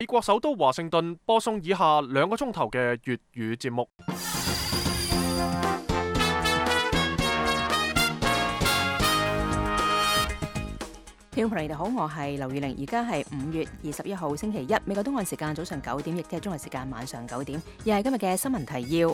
美國首都華盛頓播送以下2個鐘頭嘅粵語節目。 聽眾朋友你哋好，我係劉宇玲，而家係5月21號星期一，美國東岸時間早上9點，亦即係中國時間晚上9點，又係今日嘅新聞提要。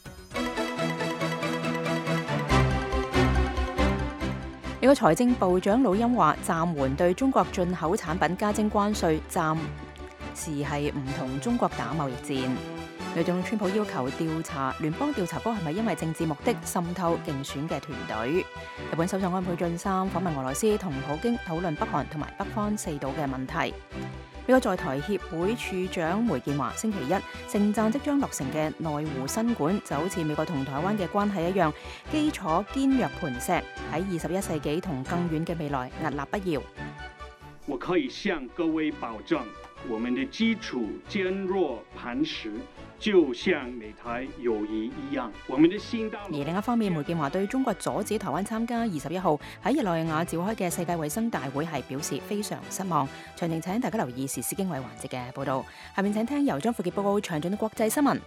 美國財政部長魯欽話，暫緩對中國進口產品加徵關稅，暫時係唔同中國打貿易戰。美國總統川普要求調查聯邦調查局係咪因為政治目的滲透競選嘅團隊。日本首相安倍晉三訪問俄羅斯，同普京討論北韓同埋北方四島嘅問題。美國在台協會處長梅建華星期一盛讚即將落成嘅內湖新館就好似美國同台灣嘅關係一樣，基礎堅若磐石，喺21世紀同更遠嘅未來屹立不搖。 我可以向各位保證，我們的基礎堅若磐石，就像美台友誼一樣。我們的新道路。而另一方面，梅建華對中國阻止台灣參加21號喺日內瓦召開嘅世界衛生大會係表示非常失望。詳情請大家留意時事經緯環節嘅報導。下面請聽由張富傑報告詳盡嘅國際新聞。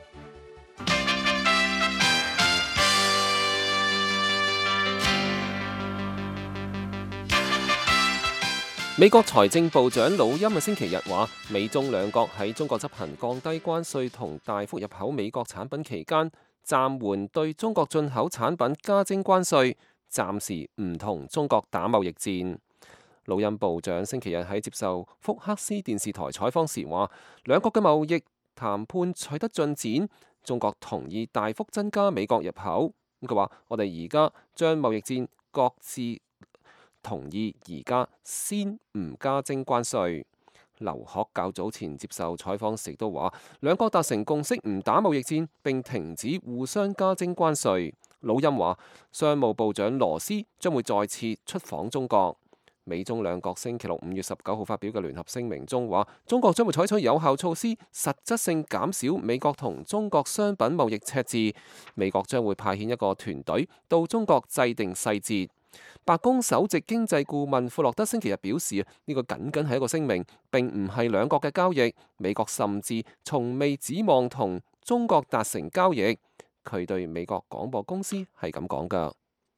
美國財政部長魯欽星期日話，美中兩國喺中國執行降低關稅同大幅入口美國產品期間，暫緩對中國進口產品加徵關稅，暫時唔同中國打貿易戰。魯欽部長星期日喺接受福克斯電視台採訪時話，兩國嘅貿易談判取得進展，中國同意大幅增加美國入口。佢話：我哋而家將貿易戰各自同意而家先唔加徵關稅。劉鶴較早前接受採訪時都話，兩國達成共識唔打貿易戰並停止互相加徵關稅。魯欽話，商務部長羅斯將會再次出訪中國。美中兩國星期六5月19號發表嘅聯合聲明中話，中國將會採取有效措施，實質性減少美國同中國商品貿易赤字。美國將會派遣一個團隊到中國制定細節。白宮首席經濟顧問庫洛德星期日表示，呢個僅僅係一個聲明，並唔係兩國嘅交易。美國甚至從未指望同中國達成交易。佢對美國廣播公司係咁講㗎。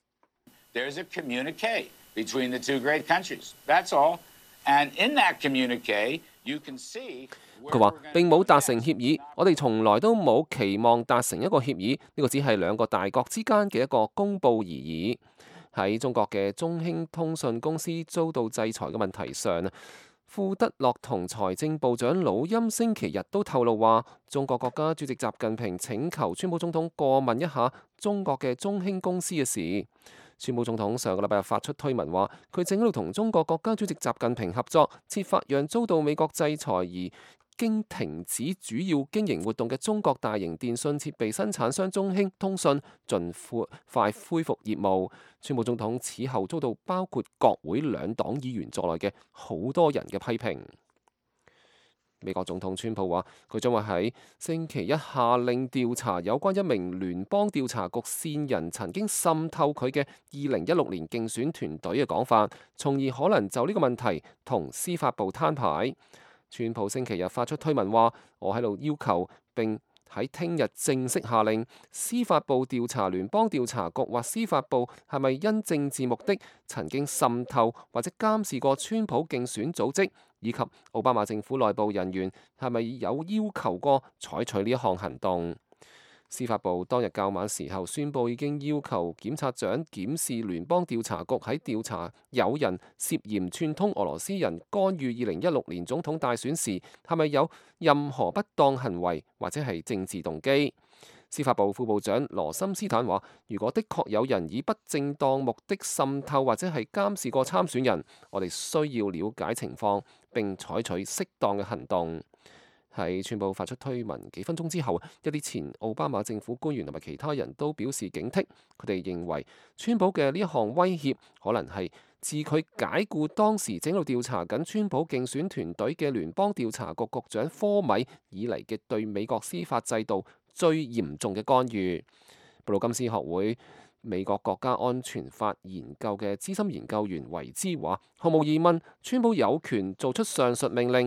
There's a communique between the two great countries. That's all. And in that communique, you can see. 佢話並冇達成協議，我哋從來都冇期望達成一個協議。呢個只係兩個大國之間嘅一個公佈而已。喺中國嘅中興通訊公司遭到制裁嘅問題上，庫德洛同財政部長魯欽星期日都透露話，中國國家主席習近平請求川普總統過問一下中國嘅中興公司嘅事。川普總統上個禮拜日發出推文話，佢正喺度同中國國家主席習近平合作，設法讓遭到美國制裁而經停止主要經營活動嘅中國大型電信設備生產商中興通訊盡快恢復業務。川普總統此後遭到包括國會兩黨議員在內嘅好多人嘅批評。美國總統川普話，佢將會喺星期一下令調查有關一名聯邦調查局線人曾經滲透佢嘅2016年競選團隊嘅講法，從而可能就呢個問題同司法部攤牌。川普星期日發出推文話，我喺度要求並喺聽日正式下令司法部調查聯邦調查局或司法部係咪因政治目的曾經滲透或者監視過川普競選組織，以及奧巴馬政府內部人員係咪有要求過採取呢一項行動。司法部當日較晚時候宣佈，已經要求檢察長檢視聯邦調查局喺調查有人涉嫌串通俄羅斯人干預2016年總統大選時，係咪有任何不當行為或者係政治動機。司法部副部長羅森斯坦話，如果的確有人以不正當目的滲透或者係監視過參選人，我哋需要了解情況並採取適當嘅行動。喺川普發出推文幾分鐘之後，一啲前奧巴馬政府官員同埋其他人都表示警惕。佢哋認為川普嘅呢一項威脅可能係自佢解雇當時正喺度調查緊川普競選團隊嘅聯邦調查局局長科米以嚟嘅對美國司法制度最嚴重嘅干預。布魯金斯學會美國國家安全法研究嘅資深研究員維茲話，毫無疑問，川普有權做出上述命令，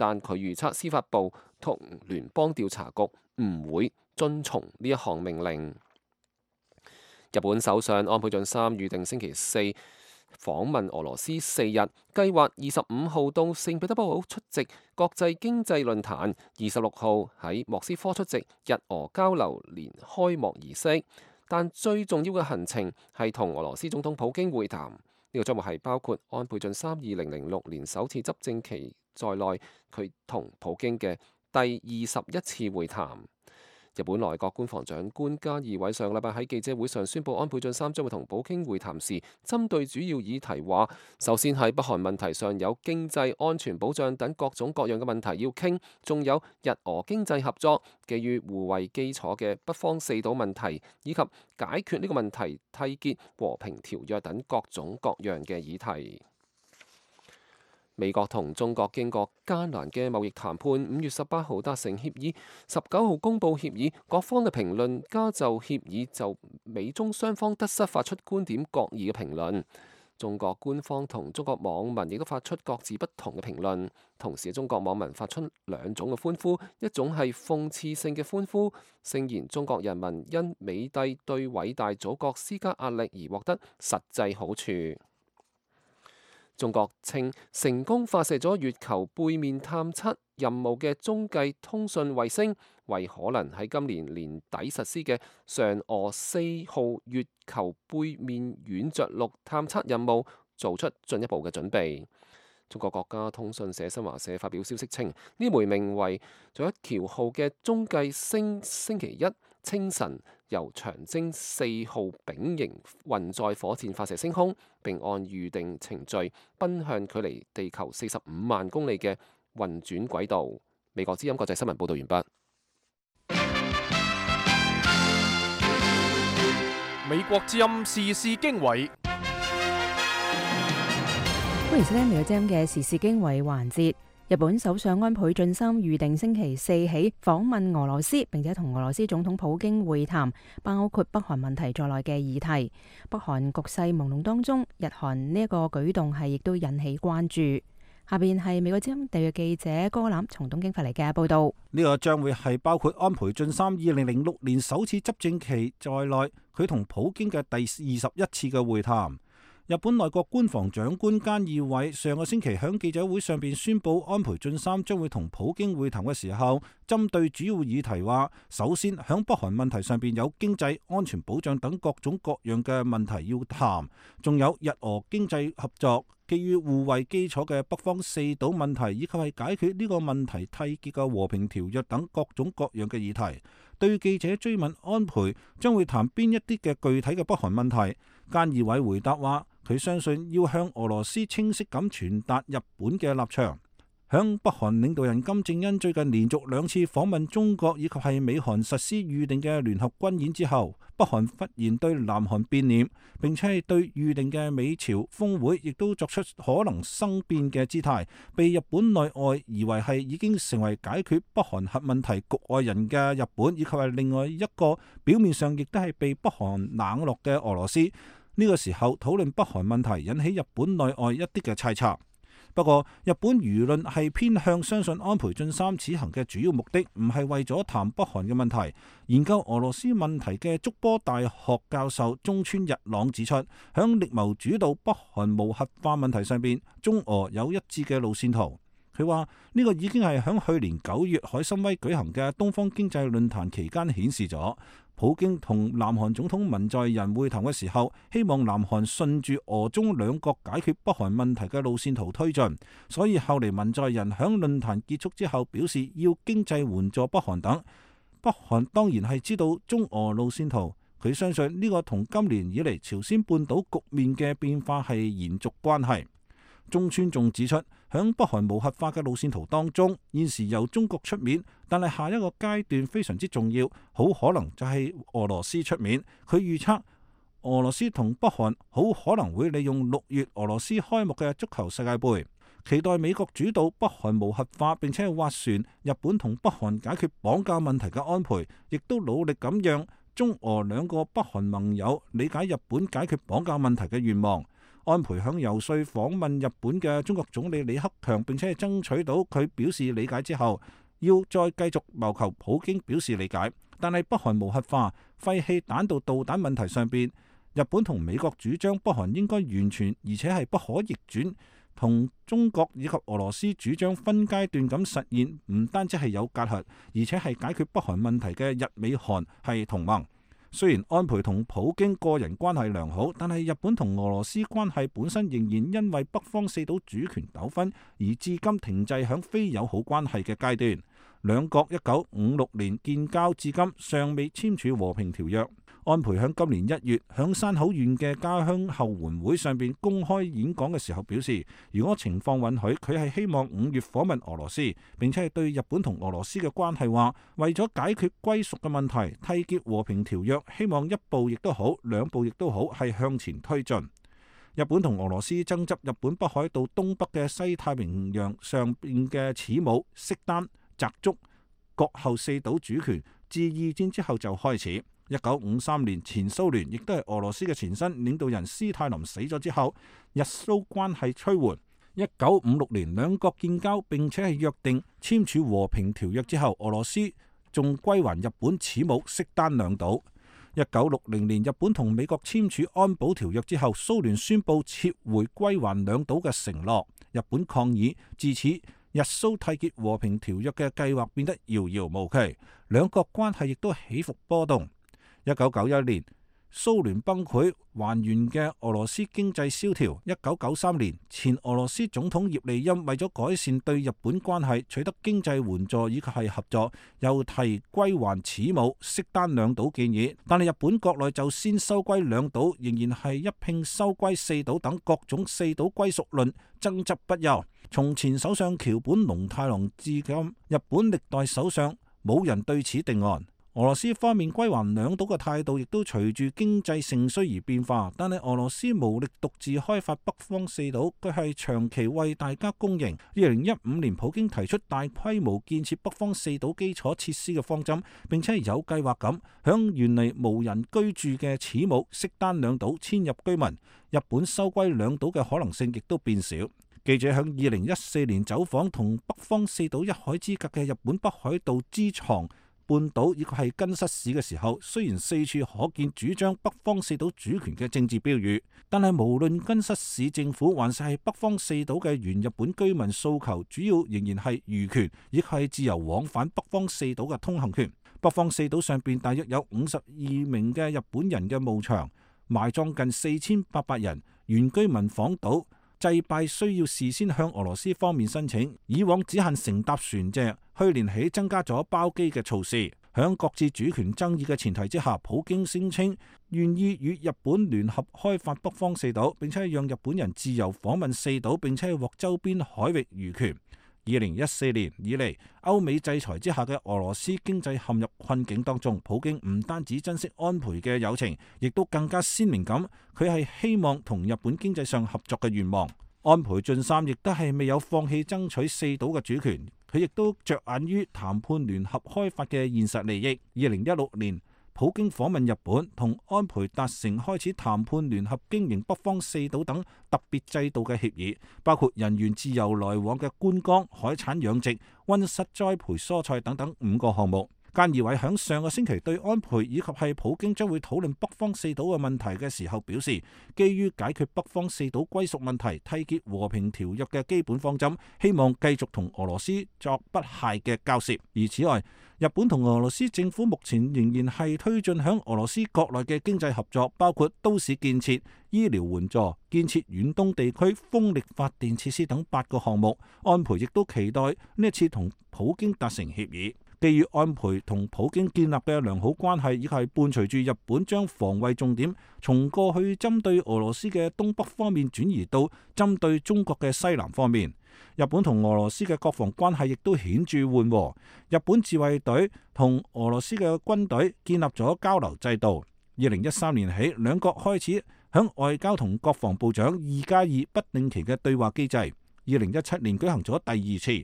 但佢預測司法部同聯邦調查局唔會遵從呢一項命令。日本首相安倍晉三預定星期四訪問俄羅斯4日，計劃25號到聖彼得堡出席國際經濟論壇，26號喺莫斯科出席日俄交流年開幕儀式。但最重要嘅行程係同俄羅斯總統普京會談，呢個將會係包括安倍晉三2006年首次執政期在內，佢同普京嘅第21次會談。日本內閣官房長官菅義偉上個禮拜喺記者會上宣布，安倍晉三將會同普京會談時，針對主要議題話，首先喺北韓問題上有經濟、安全保障等各種各樣嘅問題要傾，仲有日俄經濟合作、基於互惠基礎嘅北方四島問題，以及解決呢個問題、締結和平條約等各種各樣嘅議題。美國同中國經過艱難嘅貿易談判，5月18號達成協議，19號公佈協議。各方嘅評論家就協議就美中雙方得失發出觀點各異嘅評論。中國官方同中國網民亦都發出各自不同嘅評論。同時，中國網民發出兩種嘅歡呼，一種係諷刺性嘅歡呼，聲言中國人民因美帝對偉大祖國施加壓力而獲得實際好處。中國稱成功發射咗月球背面探測任務嘅中繼通訊衛星，為可能喺今年年底實施嘅嫦娥4號月球背面軟着陸探測任務做出進一步嘅準備。中國國家通訊社新華社發表消息稱，呢枚名為左一橋號嘅中繼星星期一清晨由長征4號丙型運載火箭發射升空，並按預定程序奔向距離地球45萬公里嘅運轉軌道。美國之音國際新聞報道完畢。 美國之音時事經緯。 歡迎收聽美國之音嘅時事經緯環節。日本首相安倍晉三預定星期四起訪問俄羅斯，並且同俄羅斯總統普京會談，包括北韓問題在內嘅議題。北韓局勢朦朧當中，日韓呢一個舉動係亦都引起關注。下邊係美國之音特約記者柯南從東京發嚟嘅報道。 呢個將會係包括安倍晉三2006年首次執政期在內，佢同普京嘅第21次嘅會談。日本內閣官房長官菅義偉上個星期喺記者會上邊宣布，安倍晉三將會同普京會談嘅時候，針對主要議題話，首先響北韓問題上邊有經濟、安全保障等各種各樣嘅問題要談，仲有日俄經濟合作、基於互惠基礎嘅北方四島問題，以及係解決呢個問題締結嘅和平條約等各種各樣嘅議題。對記者追問安倍將會談邊一啲嘅具體嘅北韓問題，菅義偉回答話，佢相信要向俄羅斯清晰咁傳達日本嘅立場。響北韓領導人金正恩最近連續2次訪問中國，以及係美韓實施預定嘅聯合軍演之後，北韓忽然對南韓變臉，並且係對預定嘅美朝峰會亦都作出可能生變嘅姿態，被日本內外以為係已經成為解決北韓核問題局外人嘅日本，以及係另外一個表面上亦都係被北韓冷落嘅俄羅斯。呢個時候討論北韓問題，引起日本內外一啲嘅猜測。不過，日本輿論係偏向相信安倍晉三此行嘅主要目的唔係為咗談北韓嘅問題。研究俄羅斯問題嘅筑波大學教授中村日朗指出，響力謀主導北韓無核化問題上邊，中俄有一致嘅路線圖。佢話呢個已經係響去年9月海參崴舉行嘅東方經濟論壇期間顯示咗。普京同南韓總統文在寅會談嘅時候，希望南韓順住俄中兩國解決北韓問題嘅路線圖推進，所以後嚟文在寅響論壇結束之後表示要經濟援助北韓等。北韓當然係知道中俄路線圖，佢相信呢個同今年以嚟朝鮮半島局面嘅變化係延續關係。中村仲指出，響北韓無核化嘅路線圖當中，現時由中國出面，但係下一個階段非常之重要，好可能就係俄羅斯出面。佢預測俄羅斯同北韓好可能會利用6月俄羅斯開幕嘅足球世界盃，期待美國主導北韓無核化，並且係斡旋日本同北韓解決綁架問題嘅安倍，亦都努力咁讓中俄兩個北韓盟友理解日本解決綁架問題嘅願望。 安倍響游說訪問日本嘅中國總理李克強，並且係爭取到佢表示理解之後，要再繼續謀求普京表示理解。但係北韓無核化、廢棄彈道導彈問題上邊，日本同美國主張北韓應該完全而且係不可逆轉，同中國以及俄羅斯主張分階段咁實現，唔單止係有隔閡，而且係解決北韓問題嘅日美韓係同盟。雖然安倍同普京個人關係良好，但係日本同俄羅斯關係本身仍然因為北方四島主權糾紛而至今停滯響非友好關係嘅階段。兩國1956年建交至今尚未簽署和平條約。安倍響今年1月響山口縣嘅家鄉後援會上邊公開演講嘅時候表示，如果情況允許，佢係希望5月訪問俄羅斯，並且係對日本同俄羅斯嘅關係話，為咗解決歸屬嘅問題，締結和平條約，希望一步亦都好，兩步亦都好，係向前推進。日本同俄羅斯爭執日本北海道東北嘅西太平洋上邊嘅恥母、色丹、澤竹、國後四島主權，自二戰之後就開始。1953年前蘇聯亦都係俄羅斯嘅前身領導人斯泰林死咗之後，日蘇關係趨緩。1956年兩國建交，並且係約定簽署和平條約之後，俄羅斯仲歸還日本恥母、色丹兩島。1960年日本同美國簽署安保條約之後，蘇聯宣布撤回歸還兩島嘅承諾，日本抗議，自此日蘇締結和平條約嘅計劃變得遙遙無期，兩國關係亦都起伏波動。1991年蘇聯崩潰，還原嘅俄羅斯經濟蕭條。1993年前俄羅斯總統葉利欽為咗改善對日本關係，取得經濟援助以及係合作，又提歸還恥母、色丹兩島建議，但係日本國內就先收歸兩島，仍然係一併收歸四島等各種四島歸屬論爭執不休。從前首相橋本龍太郎至今，日本歷代首相冇人對此定案。俄羅斯方面歸還兩島嘅態度亦都隨住經濟盛衰而變化，但係俄羅斯無力獨自開發北方四島，佢係長期為大家公認。2015年普京提出大規模建設北方四島基礎設施嘅方針，並且係有計劃咁向原嚟無人居住嘅恥母、色丹兩島遷入居民，日本收歸兩島嘅可能性亦都變少。記者響2014年走訪同北方四島一海之隔嘅日本北海道知床半島以及係根室市嘅時候，雖然四處可見主張北方四島主權嘅政治標語，但係無論根室市政府還是係北方四島嘅原日本居民訴求，主要仍然係漁權，亦係自由往返北方四島嘅通行權。北方四島上邊大約有52名嘅日本人嘅墓場，埋葬近4800人，原居民訪島祭拜需要事先向俄羅斯方面申請，以往只限乘搭船隻，去年起增加咗包機嘅措施。響各自主權爭議嘅前提之下，普京聲稱願意與日本聯合開發北方四島，並且讓日本人自由訪問四島，並且獲周邊海域漁權。2014年以嚟，歐美制裁之下嘅俄羅斯經濟陷入困境當中，普京唔單止珍惜安倍嘅友情，亦都更加鮮明咁，佢係希望同日本經濟上合作嘅願望。安倍晉三亦都係未有放棄爭取四島嘅主權，佢亦都着眼於談判聯合開發嘅現實利益。2016年，普京訪問日本，同安倍達成開始談判聯合經營北方四島等特別制度嘅協議，包括人員自由來往嘅觀光、海產養殖、溫室栽培蔬菜等等5個項目。菅義偉響上個星期對安倍以及係普京將會討論北方四島嘅問題嘅時候表示，基於解決北方四島歸屬問題、締結和平條約嘅基本方針，希望繼續同俄羅斯作不懈嘅交涉。而此外，日本同俄羅斯政府目前仍然係推進響俄羅斯國內嘅經濟合作，包括都市建設、醫療援助、建設遠東地區風力發電設施等8個項目。安倍亦都期待呢一次同普京達成協議。基於安倍同普京建立嘅良好關係，以及係伴隨住日本將防衛重點從過去針對俄羅斯嘅東北方面轉移到針對中國嘅西南方面，日本同俄羅斯嘅國防關係亦都顯著緩和。日本自衛隊同俄羅斯嘅軍隊建立咗交流制度。2013年起，兩國開始響外交同國防部長2+2不定期嘅對話機制。2017年舉行咗第2次。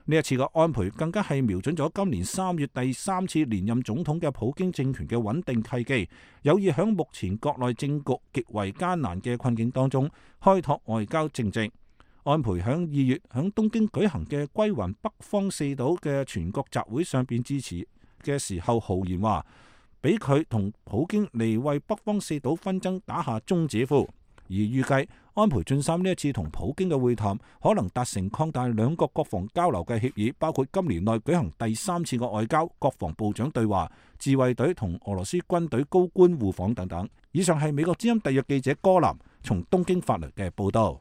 呢一次嘅安倍更加係瞄準咗今年3月第3次連任總統嘅普京政權嘅穩定契機，有意響目前國內政局極為艱難嘅困境當中開拓外交政績。安倍響2月響東京舉行嘅歸還北方四島嘅全國集會上邊致辭嘅時候豪言話，俾佢同普京嚟為北方四島紛爭打下終止符。而預計安倍晉三呢一次同普京嘅會談可能達成擴大兩國國防交流嘅協議，包括今年內舉行第3次嘅外交國防部長對話、自衛隊同俄羅斯軍隊高官互訪等等。以上係美國之音特約記者柯南從東京發嚟嘅報道。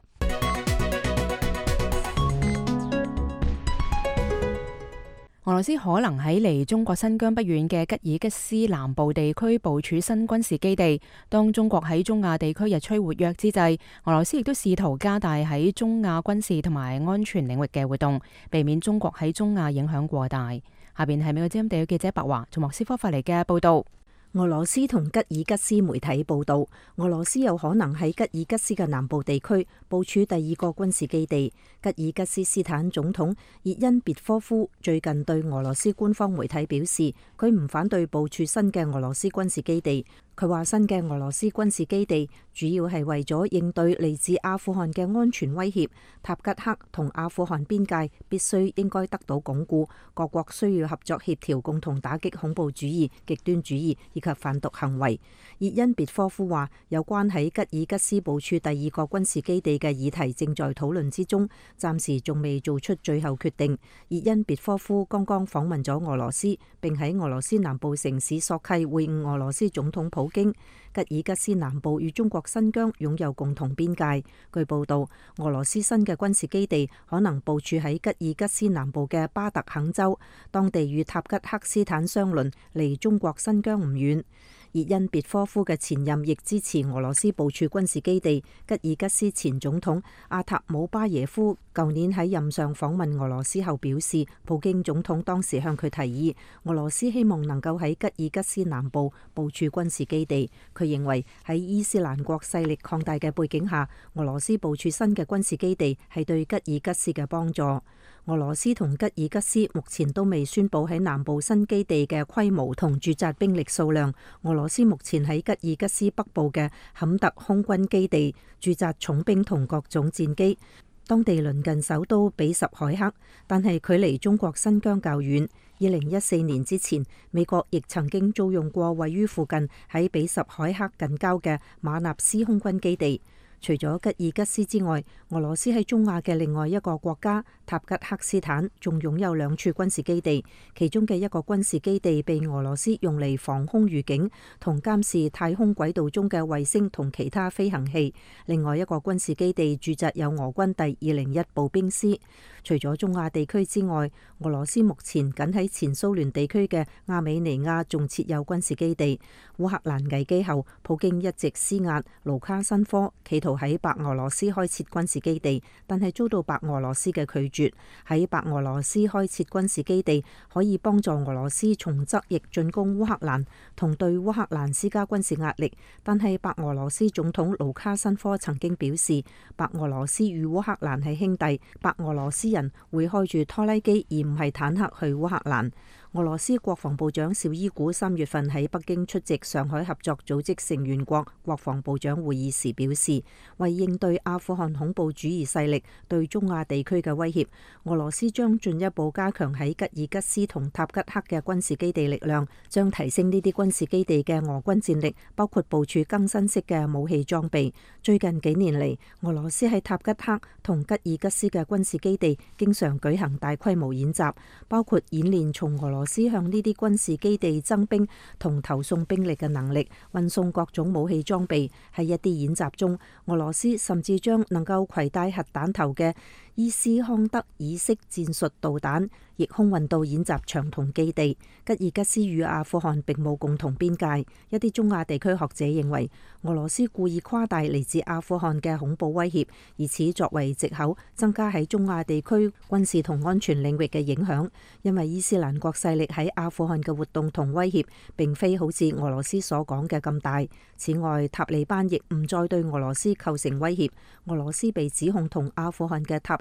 俄羅斯可能喺離中國新疆不遠嘅吉爾吉斯南部地區部署新軍事基地。當中國喺中亞地區日趨活躍之際，俄羅斯亦都試圖加大喺中亞軍事同埋安全領域嘅活動，避免中國喺中亞影響過大。下邊係美國之音地約記者白華從莫斯科發嚟嘅報道。 俄羅斯同吉爾吉斯媒體報道，俄羅斯有可能喺吉爾吉斯嘅南部地區部署第2個軍事基地。吉爾吉斯斯坦總統熱恩別科夫最近對俄羅斯官方媒體表示，佢唔反對部署新嘅俄羅斯軍事基地。佢話新嘅俄羅斯軍事基地主要係為咗應對嚟自阿富汗嘅安全威脅。塔吉克同阿富汗邊界必須應該得到鞏固，各國需要合作協調，共同打擊恐怖主義、極端主義以及販毒行為。熱恩別科夫話，有關喺吉爾吉斯部署第2個軍事基地嘅議題正在討論之中，暫時仲未做出最後決定。熱恩別科夫剛剛訪問咗俄羅斯，並喺俄羅斯南部城市索契會晤俄羅斯總統普京。吉爾吉斯南部與中國新疆擁有共同邊界。據報道，俄羅斯新嘅軍事基地可能部署喺吉爾吉斯南部嘅巴特肯州，當地與塔吉克斯坦相鄰，離中國新疆唔遠。熱恩別科夫嘅前任亦支持俄羅斯部署軍事基地。吉爾吉斯前總統阿塔姆巴耶夫舊年喺任上訪問俄羅斯後表示，普京總統當時向佢提議，俄羅斯希望能夠喺吉爾吉斯南部部署軍事基地。佢認為喺伊斯蘭國勢力擴大嘅背景下，俄羅斯部署新嘅軍事基地係對吉爾吉斯嘅幫助。俄羅斯同吉爾吉斯目前都未宣布喺南部新基地嘅規模同駐紮兵力數量。俄羅斯目前喺吉爾吉斯北部嘅坎特空軍基地駐紮重兵同各種戰機，當地鄰近首都比什凱克，但係距離中國新疆較遠。2014年之前，美國亦曾經租用過位於附近喺比什凱克近郊嘅馬納斯空軍基地。除咗吉爾吉斯之外，俄羅斯喺中亞嘅另外一個國家塔吉克斯坦仲擁有2處軍事基地，其中嘅一個軍事基地被俄羅斯用嚟防空預警同監視太空軌道中嘅衛星同其他飛行器，另外一個軍事基地駐紮有俄軍第201步兵師。除咗中亞地區之外，俄羅斯目前僅喺前蘇聯地區嘅亞美尼亞仲設有軍事基地。烏克蘭危機後，普京一直施壓盧卡申科，企圖喺白俄羅斯開設軍事基地，但係遭到白俄羅斯嘅拒絕。喺白俄羅斯開設軍事基地可以幫助俄羅斯從側翼進攻烏克蘭，同對烏克蘭施加軍事壓力。但係白俄羅斯總統盧卡申科曾經表示，白俄羅斯與烏克蘭係兄弟，白俄羅斯人會開住拖拉機而唔係坦克去烏克蘭。俄羅斯國防部長紹伊古3月份喺北京出席上海合作組織成員國國防部長會議時表示，為應對阿富汗恐怖主義勢力對中亞地區嘅威脅，俄羅斯將進一步加強喺吉爾吉斯同塔吉克嘅軍事基地力量，將提升呢啲軍事基地嘅俄軍戰力，包括部署更新式嘅武器裝備。最近幾年嚟，俄羅斯喺塔吉克同吉爾吉斯嘅軍事基地經常舉行大規模演習，包括演練從俄羅斯向呢啲軍事基地增兵同投送兵力嘅能力，運送各種武器裝備。喺一啲演習中，俄羅斯甚至將能夠攜帶核彈頭嘅伊斯康德爾式戰術導彈亦空運到演習場同基地。吉爾吉斯與阿富汗並冇共同邊界。一啲中亞地區學者認為，俄羅斯故意誇大嚟自阿富汗嘅恐怖威脅，以此作為藉口增加喺中亞地區軍事同安全領域嘅影響。因為伊斯蘭國勢力喺阿富汗嘅活動同威脅並非好似俄羅斯所講嘅咁大。此外，塔利班亦唔再對俄羅斯構成威脅。俄羅斯被指控同阿富汗嘅塔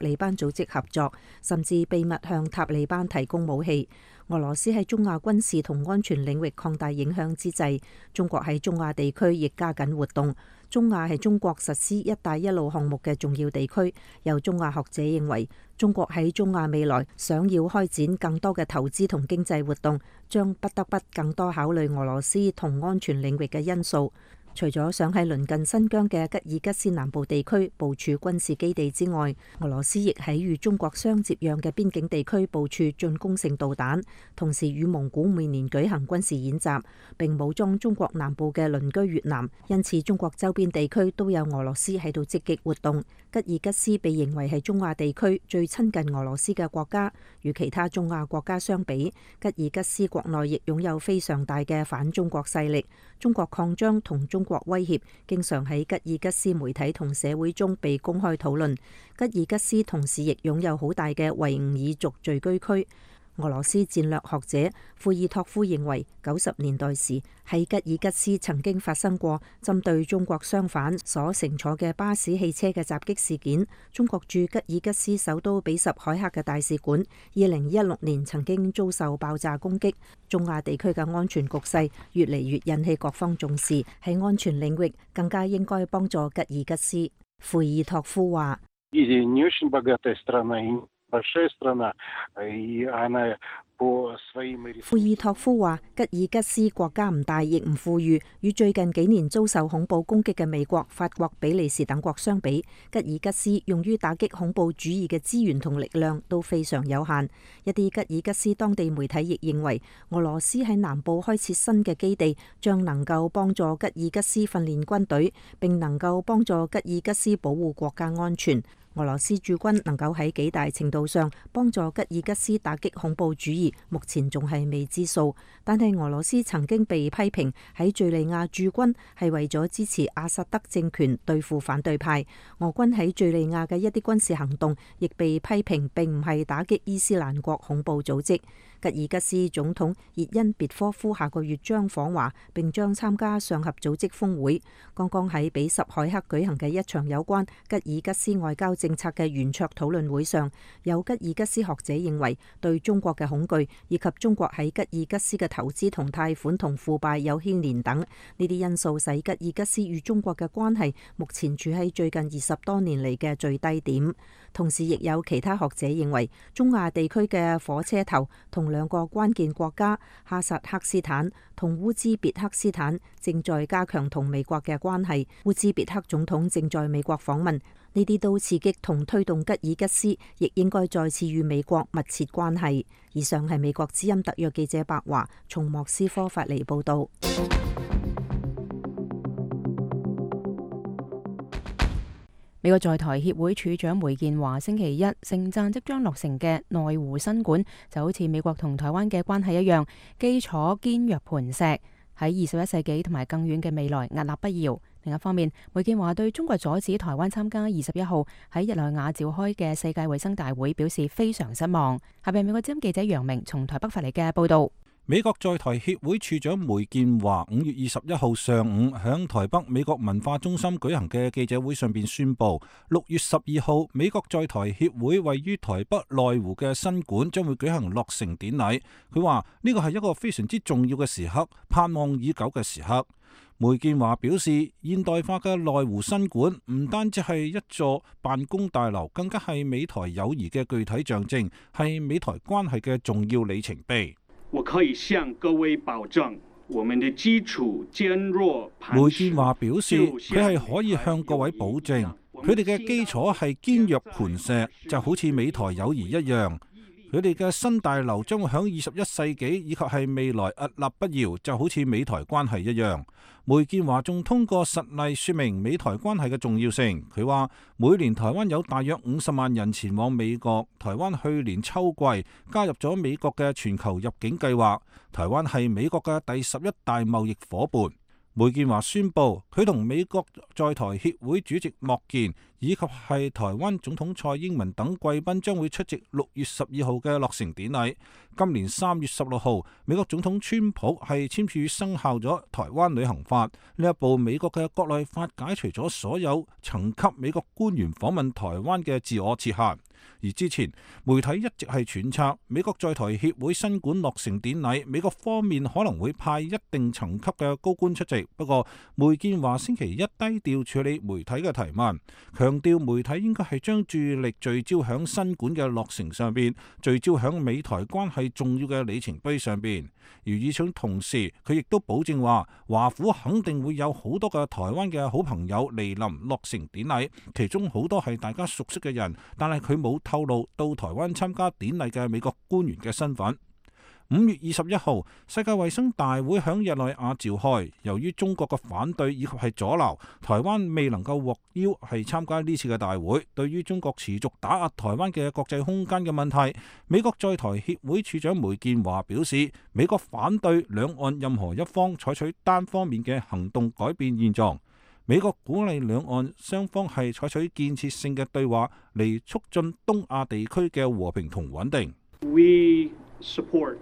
利班組織合作，甚至秘密向塔利班提供武器。俄羅斯喺中亞軍事同安全領域擴大影響之際，中國喺中亞地區亦加緊活動。中亞係中國實施一帶一路項目嘅重要地區，有中亞學者認為，中國喺中亞未來想要開展更多嘅投資同經濟活動，將不得不更多考慮俄羅斯同安全領域嘅因素。除咗想喺鄰近新疆嘅吉爾吉斯南部地區部署軍事基地之外，俄羅斯亦喺與中國相接壤嘅邊境地區部署進攻性導彈，同時與蒙古每年舉行軍事演習，並武裝中國南部嘅鄰居越南。因此，中國周邊地區都有俄羅斯喺度積極活動。吉爾吉斯被認為係中亞地區最親近俄羅斯嘅國家，與其他中亞國家相比，吉爾吉斯國內亦擁有非常大嘅反中國勢力。中國擴張同中國威脅經常喺吉爾吉斯媒體同社會中被公開討論。吉爾吉斯同時亦擁有好大嘅維吾爾族聚居區。俄羅斯戰略學者庫爾托夫認為，90年代時喺吉爾吉斯曾經發生過針對中國商販所乘坐嘅巴士汽車嘅襲擊事件。中國駐吉爾吉斯首都比什凱克嘅大使館2016年曾經遭受爆炸攻擊。中亞地區嘅安全局勢越嚟越引起各方重視，喺安全領域更加應該幫助吉爾吉斯。庫爾托夫話：庫爾托夫話，吉爾吉斯國家唔大，亦唔富裕，與最近幾年遭受恐怖攻擊嘅美國、法國、比利時等國相比，吉爾吉斯用於打擊恐怖主義嘅資源同力量都非常有限。一啲吉爾吉斯當地媒體亦認為，俄羅斯喺南部開設新嘅基地，將能夠幫助吉爾吉斯訓練軍隊，並能夠幫助吉爾吉斯保護國家安全。俄羅斯駐軍能夠喺幾大程度上幫助吉爾吉斯打擊恐怖主義，目前仲係未知數。但係俄羅斯曾經被批評喺敘利亞駐軍係為咗支持阿薩德政權對付反對派。俄軍喺敘利亞嘅一啲軍事行動亦被批評並唔係打擊伊斯蘭國恐怖組織。吉爾吉斯總統熱恩別科夫下個月將訪華，並將參加上合組織峰會。剛剛喺比什凱克舉行嘅一場有關吉爾吉斯外交政策嘅圓桌討論會上，有吉爾吉斯學者認為，對中國嘅恐懼以及中國喺吉爾吉斯嘅投資同貸款同腐敗有牽連等呢啲因素，使吉爾吉斯與中國嘅關係目前處喺最近20多年嚟嘅最低點。同時，亦有其他學者認為，中亞地區嘅火車頭同兩個關鍵國家哈薩克斯坦同烏茲別克斯坦正在加強同美國嘅關係。烏茲別克總統正在美國訪問，呢啲都刺激同推動吉爾吉斯亦應該再次與美國密切關係。以上係美國之音特約記者白華從莫斯科發嚟報道。 美國在台協會處長梅建華星期一盛讚即將落成嘅內湖新館就好似美國同台灣嘅關係一樣，基礎堅若磐石，喺21世紀同埋更遠嘅未來屹立不搖。另一方面，梅建華對中國阻止台灣參加21號喺日內瓦召開嘅世界衛生大會表示非常失望。下邊美國之音記者楊明從台北發嚟嘅報道。 美國在台協會處長梅建華5月21號上午響台北美國文化中心舉行嘅記者會上邊宣布，6月12號美國在台協會位於台北內湖嘅新館將會舉行落成典禮。佢話呢個係一個非常之重要嘅時刻，盼望已久嘅時刻。梅建華表示，現代化嘅內湖新館唔單止係一座辦公大樓，更加係美台友誼嘅具體象徵，係美台關係嘅重要里程碑。 我可以向各位保證，我們的基礎堅若磐石。 梅建華表示，佢係可以向各位保證，佢哋嘅基礎係堅若磐石，就好似美台友誼一樣。佢哋嘅新大樓將會響21世紀以及係未來屹立不搖，就好似美台關係一樣。梅建華仲通過實例說明美台關係嘅重要性。佢話每年台灣有大約50萬人前往美國，台灣去年秋季加入咗美國嘅全球入境計劃，台灣係美國嘅第11大貿易夥伴。梅建華宣布，佢同美國在台協會主席莫健以及係台灣總統蔡英文等貴賓將會出席6月12號嘅落成典禮。今年3月16號，美國總統川普係簽署生效咗台灣旅行法，呢一部美國嘅國內法解除咗所有層級美國官員訪問台灣嘅自我設限。 而之前媒體一直係揣測美國在台協會新館落成典禮，美國方面可能會派一定層級嘅高官出席。不過梅建華星期一低調處理媒體嘅提問，強調媒體應該係將注意力聚焦響新館嘅落成上邊，聚焦響美台關係重要嘅里程碑上邊。而與此同時，佢亦都保證話華府肯定會有好多嘅台灣嘅好朋友嚟臨落成典禮，其中好多係大家熟悉嘅人，但係佢冇透露到台灣參加典禮嘅美國官員嘅身份。5月21號，世界衛生大會響日內瓦召開，由於中國嘅反對以及係阻撓，台灣未能夠獲邀係參加呢次嘅大會。對於中國持續打壓台灣嘅國際空間嘅問題，美國在台協會處長梅建華表示，美國反對兩岸任何一方採取單方面嘅行動改變現狀。美國鼓勵兩岸雙方係採取建設性嘅對話嚟促進東亞地區嘅和平同穩定。 We support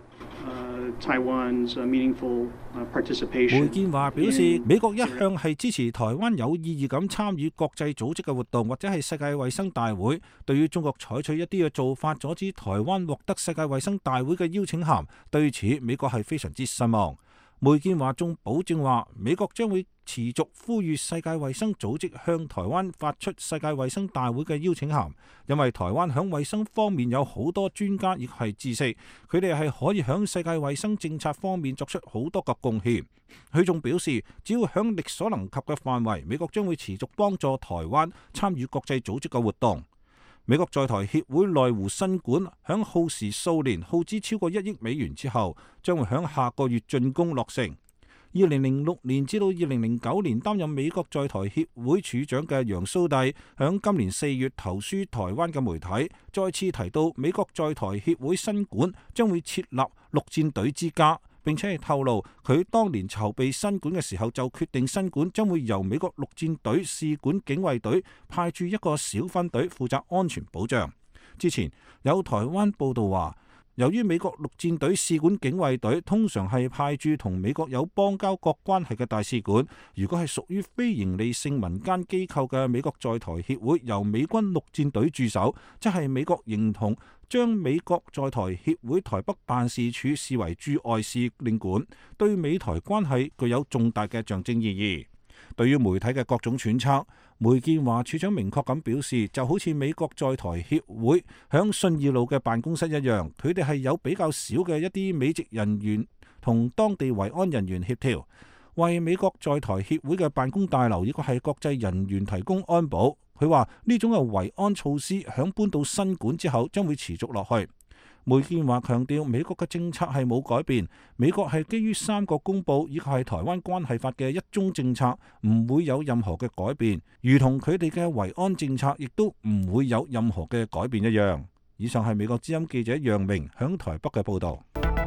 Taiwan's meaningful participation. 梅建華表示，美國一向係支持台灣有意義咁參與國際組織嘅活動，或者係世界衛生大會。對於中國採取一啲嘅做法阻止台灣獲得世界衛生大會嘅邀請函，對此美國係非常之失望。梅建華仲保證話，美國將會持續呼籲世界衛生組織向台灣發出世界衛生大會嘅邀請函，因為台灣響衛生方面有好多專家亦係知識，佢哋係可以響世界衛生政策方面作出好多嘅貢獻。佢仲表示，只要響力所能及嘅範圍，美國將會持續幫助台灣參與國際組織嘅活動。美國在台協會內湖新館響耗時數年、耗資超過1億美元之後，將會響下個月竣工落成。2006年至到2009年擔任美國在台協會處長嘅楊蘇棣，響今年4月投書台灣嘅媒體，再次提到美國在台協會新館將會設立陸戰隊之家，並且係透露佢當年籌備新館嘅時候就決定新館將會由美國陸戰隊使館警衛隊派駐一個小分隊負責安全保障。之前有台灣報道話，由於美國陸戰隊使館警衛隊通常係派駐同美國有邦交國關係嘅大使館，如果係屬於非營利性民間機構嘅美國在台協會由美軍陸戰隊駐守，即係美國認同將美國在台協會台北辦事處視為駐外使領館，對美台關係具有重大嘅象徵意義。對於媒體嘅各種揣測，梅建華處長明確咁表示，就好似美國在台協會響信義路嘅辦公室一樣，佢哋係有比較少嘅一啲美籍人員同當地維安人員協調，為美國在台協會嘅辦公大樓亦或係國際人員提供安保。佢話呢種嘅維安措施響搬到新館之後將會持續落去。梅建華強調，美國嘅政策係冇改變，美國係基於3個公報以及係台灣關係法嘅一中政策，唔會有任何嘅改變，如同佢哋嘅維安政策亦都唔會有任何嘅改變一樣。以上係美國之音記者楊明響台北嘅報道。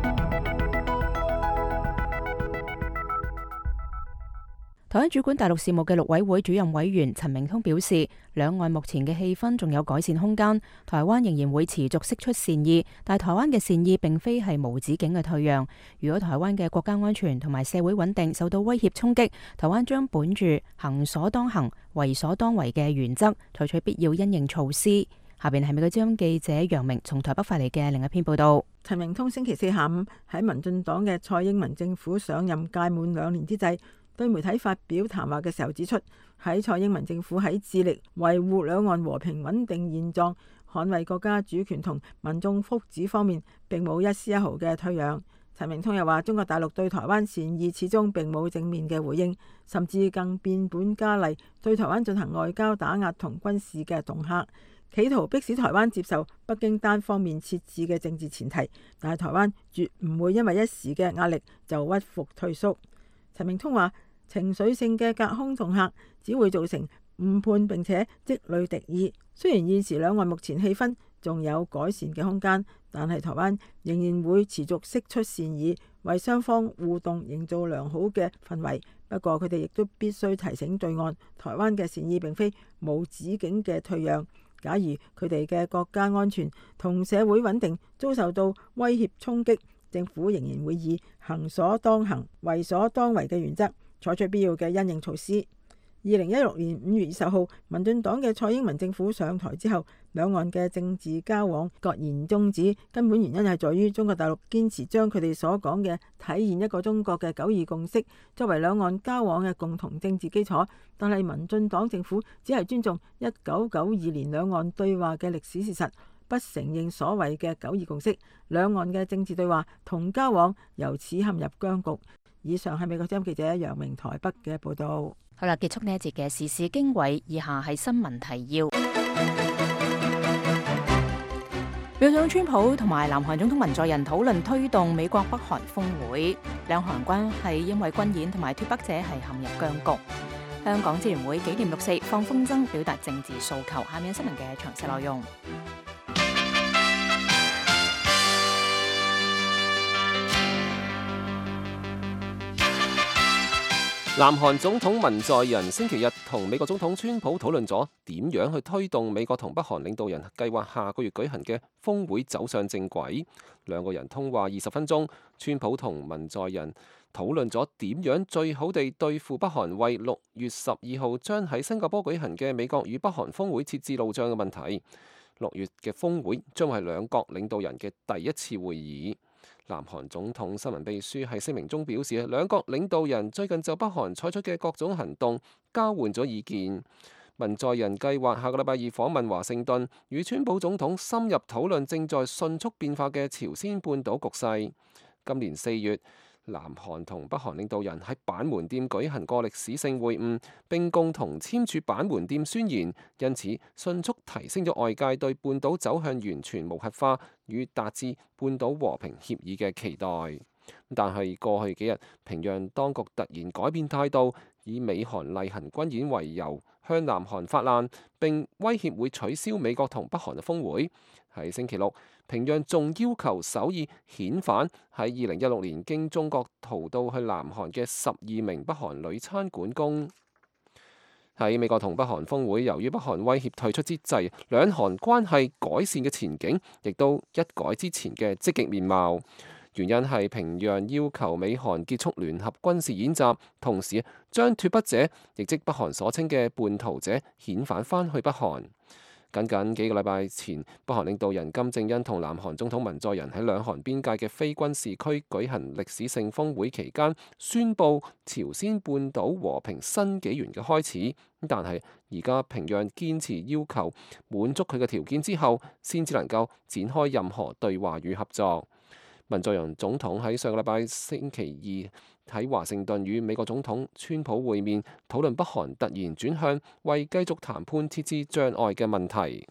台灣主管大陸事務嘅陸委會主任委員陳明通表示，兩岸目前嘅氣氛仲有改善空間，台灣仍然會持續釋出善意，但台灣嘅善意並非係無止境嘅退讓。如果台灣嘅國家安全同埋社會穩定受到威脅衝擊，台灣將本住行所當行、為所當為嘅原則，採取必要因應措施。下邊係美國之音記者楊明從台北發嚟嘅另一篇報道。 陳明通星期4下午喺民進黨嘅蔡英文政府上任屆滿2年之際，對媒體發表談話嘅時候指出，喺蔡英文政府喺致力維護兩岸和平穩定現狀、捍衛國家主權同民眾福祉方面，並冇一絲一毫嘅退讓。陳明通又話，中國大陸對台灣善意始終並冇正面嘅回應，甚至更變本加厲對台灣進行外交打壓同軍事嘅恫嚇，企圖迫使台灣接受北京單方面設置嘅政治前提，但係台灣絕唔會因為一時嘅壓力就屈服退縮。陳明通話，情緒性嘅隔空恫嚇只會造成誤判並且積累敵意。雖然現時兩岸目前氣氛仲有改善嘅空間，但係台灣仍然會持續釋出善意，為雙方互動營造良好嘅氛圍。不過佢哋亦都必須提醒對岸，台灣嘅善意並非無止境嘅退讓。假如佢哋嘅國家安全同社會穩定遭受到威脅衝擊，政府仍然會以行所當行、為所當為嘅原則，採取必要嘅因應措施。 2016年5月20號，民進黨嘅蔡英文政府上台之後，兩岸嘅政治交往擱然終止，根本原因係在於中國大陸堅持將佢哋所講嘅體現一個中國嘅九二共識作為兩岸交往嘅共同政治基礎，但係民進黨政府只係尊重1992年兩岸對話嘅歷史事實，不承認所謂嘅九二共識，兩岸嘅政治對話同交往由此陷入僵局。以上係美國之音記者楊明台北嘅報道。 好啦，結束呢一節嘅時事經緯，以下係新聞提要。美國總統川普同埋南韓總統文在寅討論推動美國北韓峰會，兩韓關係因為軍演同埋脫北者係陷入僵局。香港支聯會紀念6·4放風箏，表達政治訴求。下面新聞嘅詳細內容。 南韓總統文在寅星期日同美國總統川普討論咗點樣去推動美國同北韓領導人計劃下個月舉行嘅峰會走上正軌。兩個人通話20分鐘，川普同文在寅討論咗點樣最好地對付北韓為6月12號將喺新加坡舉行嘅美國與北韓峰會設置路障嘅問題。6月嘅峰會將係兩國領導人嘅第一次會議。南韓總統新聞秘書喺聲明中表示，兩國領導人最近就北韓採取嘅各種行動交換咗意見。文在寅計劃下個禮拜二訪問華盛頓，與川普總統深入討論正在迅速變化嘅朝鮮半島局勢。今年4月，南韓同北韓領導人喺板門店舉行過歷史性會晤，並共同簽署板門店宣言，因此迅速提升咗外界對半島走向完全無核化與達至半島和平協議嘅期待。但係過去幾日，平壤當局突然改變態度，以美韓例行軍演為由向南韓發難，並威脅會取消美國同北韓嘅峰會。喺星期六，平壤仲要求首爾遣返喺2016年經中國逃到去南韓嘅12名北韓女餐館工。喺美國同北韓峰會，由於北韓威脅退出之際，兩韓關係改善嘅前景亦都一改之前嘅積極面貌。原因係平壤要求美韓結束聯合軍事演習，同時將脫北者，亦即北韓所稱嘅叛逃者遣返返去北韓。僅幾個禮拜前，北韓領導人金正恩同南韓總統文在寅喺兩韓邊界嘅非軍事區舉行歷史性峰會期間，宣布朝鮮半島和平新紀元嘅開始。但係而家平壤堅持要求滿足佢嘅條件之後，先至能夠展開任何對話與合作。文在寅總統喺上個禮拜星期二喺華盛頓與美國總統川普會面，討論北韓突然轉向為繼續談判設置障礙嘅問題。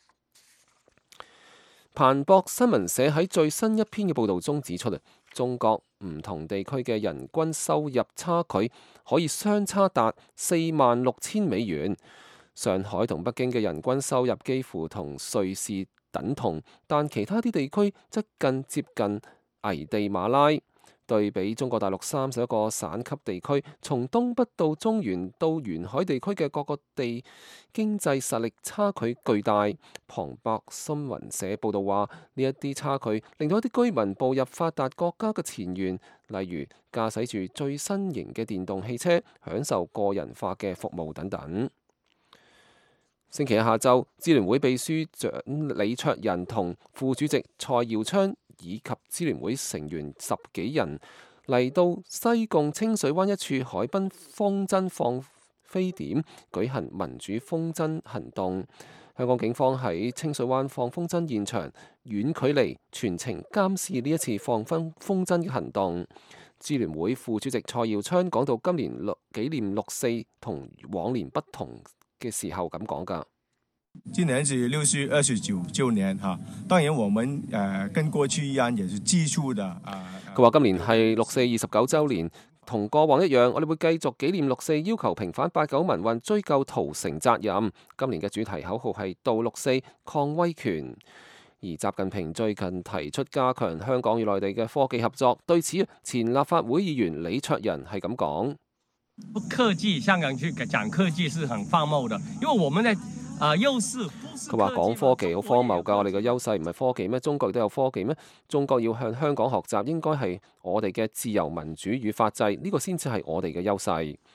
彭博新聞社喺最新一篇嘅報導中指出，中國唔同地區嘅人均收入差距可以相差達46,000美元。上海同北京嘅人均收入幾乎同瑞士等同，但其他啲地區則更接近危地馬拉。對比中國大陸31個省級地區，從東北到中原到沿海地區嘅各個地經濟實力差距巨大。彭博新聞社報導話，呢一啲差距令到一啲居民步入發達國家嘅前沿，例如駕駛住最新型嘅電動汽車，享受個人化嘅服務等等。星期一下晝，支聯會秘書長李卓人同副主席蔡耀昌以及支聯會成員10幾人嚟到西貢清水灣一處海濱風箏放飛點舉行民主風箏行動。香港警方喺清水灣放風箏現場遠距離全程監視呢一次放風箏嘅行動。支聯會副主席蔡耀昌講到今年紀念6·4同往年不同嘅時候咁講㗎。 今年是6月29週年哈，當然我們跟過去一樣，也是繼續的。 佢話今年係6·4 29週年，同過往一樣，我哋會繼續紀念6·4，要求平反8·9民運，追究屠城責任。今年嘅主題口號係到6·4抗威權。而習近平最近提出加強香港與內地嘅科技合作，對此前立法會議員李卓人係咁講： 不科技，香港去講科技是很荒謬的，因為我們的優勢。 佢話講科技好荒謬㗎，我哋嘅優勢唔係科技咩？中國亦都有科技咩？中國要向香港學習，應該係我哋嘅自由民主與法制，呢個先至係我哋嘅優勢。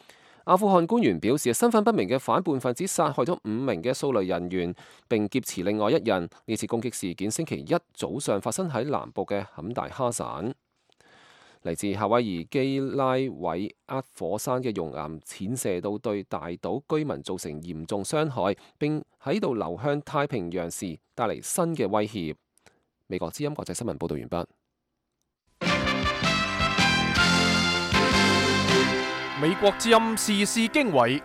阿富汗官員表示，身份不明嘅反叛分子殺害咗5名嘅掃雷人員，並劫持另外1人。呢次攻擊事件星期一早上發生喺南部嘅坎大哈省。嚟自夏威夷基拉韋厄火山嘅熔岩濺射到對大島居民造成嚴重傷害，並喺度流向太平洋時帶嚟新嘅威脅。美國之音國際新聞報道完畢。 美國之音時事經緯，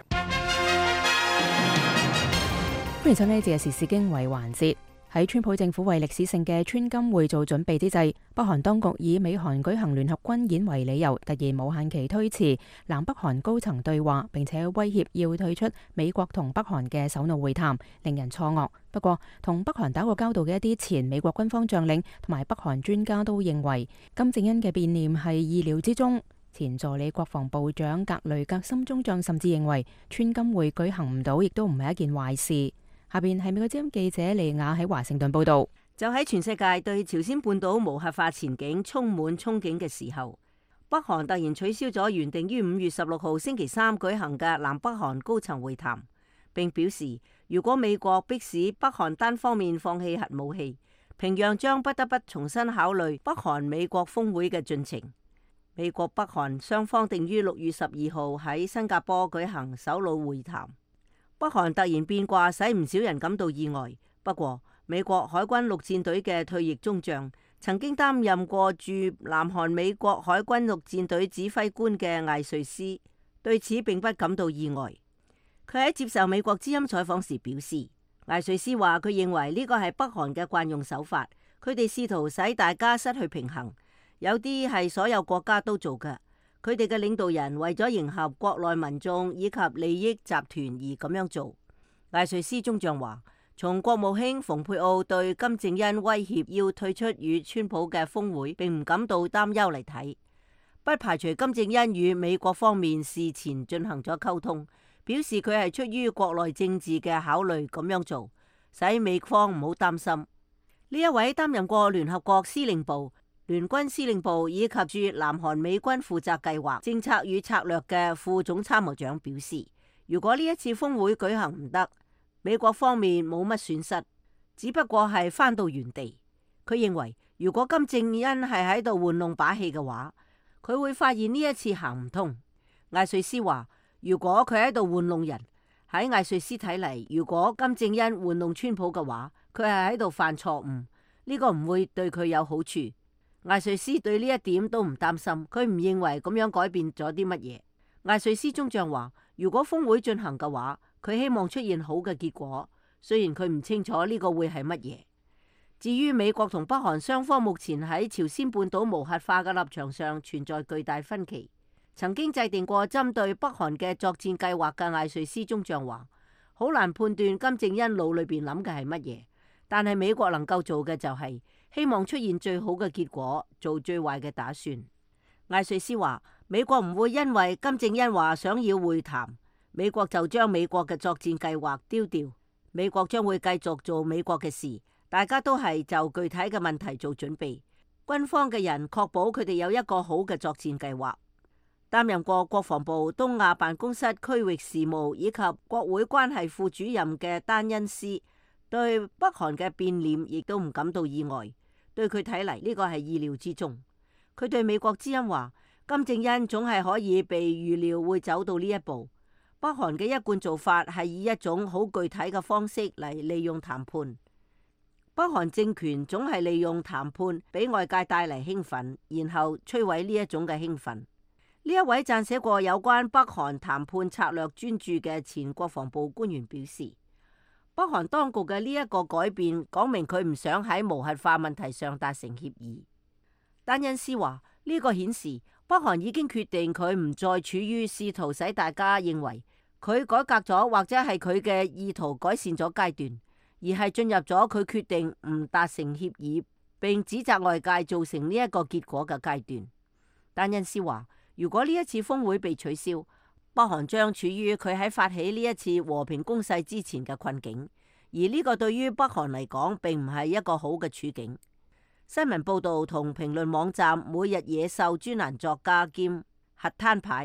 歡迎收聽呢節嘅時事經緯環節。喺川普政府為歷史性嘅川金會做準備之際，北韓當局以美韓舉行聯合軍演為理由，突然無限期推遲南北韓高層對話，並且威脅要退出美國同北韓嘅首腦會談，令人錯愕。不過，同北韓打過交道嘅一啲前美國軍方將領同埋北韓專家都認為，金正恩嘅變臉係意料之中。前助理國防部長格雷格森中將甚至認為，川金會舉行唔到，亦都唔係一件壞事。下邊係美國之音記者利亞喺華盛頓報道。 就喺全世界對朝鮮半島無核化前景充滿憧憬嘅時候，北韓突然取消咗原定於5月16號星期三舉行嘅南北韓高層會談，並表示如果美國迫使北韓單方面放棄核武器，平壤將不得不重新考慮北韓美國峰會嘅進程。美國北韓雙方定於6月12號喺新加坡舉行首腦會談。北韓突然變卦，使唔少人感到意外。不過，美國海軍陸戰隊嘅退役中將，曾經擔任過駐南韓美國海軍陸戰隊指揮官嘅艾瑞斯，對此並不感到意外。佢喺接受美國之音採訪時表示，艾瑞斯話佢認為呢個係北韓嘅慣用手法，佢哋試圖使大家失去平衡，有啲係所有國家都做嘅。佢哋嘅領導人為咗迎合國內民眾以及利益集團而咁樣做。艾瑞斯中將話，從國務卿蓬佩奧對金正恩威脅要退出與川普嘅峰會並唔感到擔憂嚟睇，不排除金正恩與美國方面事前進行咗溝通，表示佢係出於國內政治嘅考慮咁樣做，使美方唔好擔心。呢一位擔任過聯合國司令部、聯軍司令部以及駐南韓美軍負責計劃、政策與策略嘅副總參謀長表示，如果呢一次峰會舉行唔得，美國方面冇乜損失，只不過係返到原地。佢認為，如果金正恩係喺度玩弄把戲嘅話，佢會發現呢一次行唔通。艾瑞斯話，如果佢喺度玩弄人，喺艾瑞斯睇嚟，如果金正恩玩弄川普嘅話，佢係喺度犯錯誤，呢個唔會對佢有好處。艾瑞斯對呢一點都唔擔心，佢唔認為咁樣改變咗啲乜嘢。艾瑞斯中將話，如果峰會進行嘅話，佢希望出現好嘅結果，雖然佢唔清楚呢個會係乜嘢。至於美國同北韓雙方目前喺朝鮮半島無核化嘅立場上存在巨大分歧，曾經制定過針對北韓嘅作戰計劃嘅艾瑞斯中將話，好難判斷金正恩腦裏邊諗嘅係乜嘢，但係美國能夠做嘅就係希望出現最好嘅結果，做最壞嘅打算。艾瑞斯話，美國唔會因為金正恩話想要會談，美國就將美國嘅作戰計劃丟掉。美國將會繼續做美國嘅事，大家都係就具體嘅問題做準備。軍方嘅人確保佢哋有一個好嘅作戰計劃。擔任過國防部東亞辦公室區域事務以及國會關係副主任嘅丹恩斯，對北韓嘅變臉亦都唔感到意外。對佢睇嚟，呢個係意料之中。佢對美國之音話，金正恩總係可以被預料會走到呢一步。北韓嘅一貫做法係以一種好具體嘅方式嚟利用談判。北韓政權總係利用談判俾外界帶嚟興奮，然後摧毀呢一種嘅興奮。呢一位撰寫過有關北韓談判策略專著嘅前國防部官員表示，北韓當局嘅呢一個改變講明佢唔想喺無核化問題上達成協議。丹恩斯話，呢個顯示北韓已經決定佢唔再處於試圖使大家認為佢改革咗或者係佢嘅意圖改善咗階段，而係進入咗佢決定唔達成協議並指責外界造成呢一個結果嘅階段。丹恩斯話，如果呢一次峰會被取消，北韓將處於佢喺發起呢一次和平攻勢之前嘅困境，而呢個對於北韓嚟講並唔係一個好嘅處境。新聞報道同評論網站每日野獸專欄作家兼核攤牌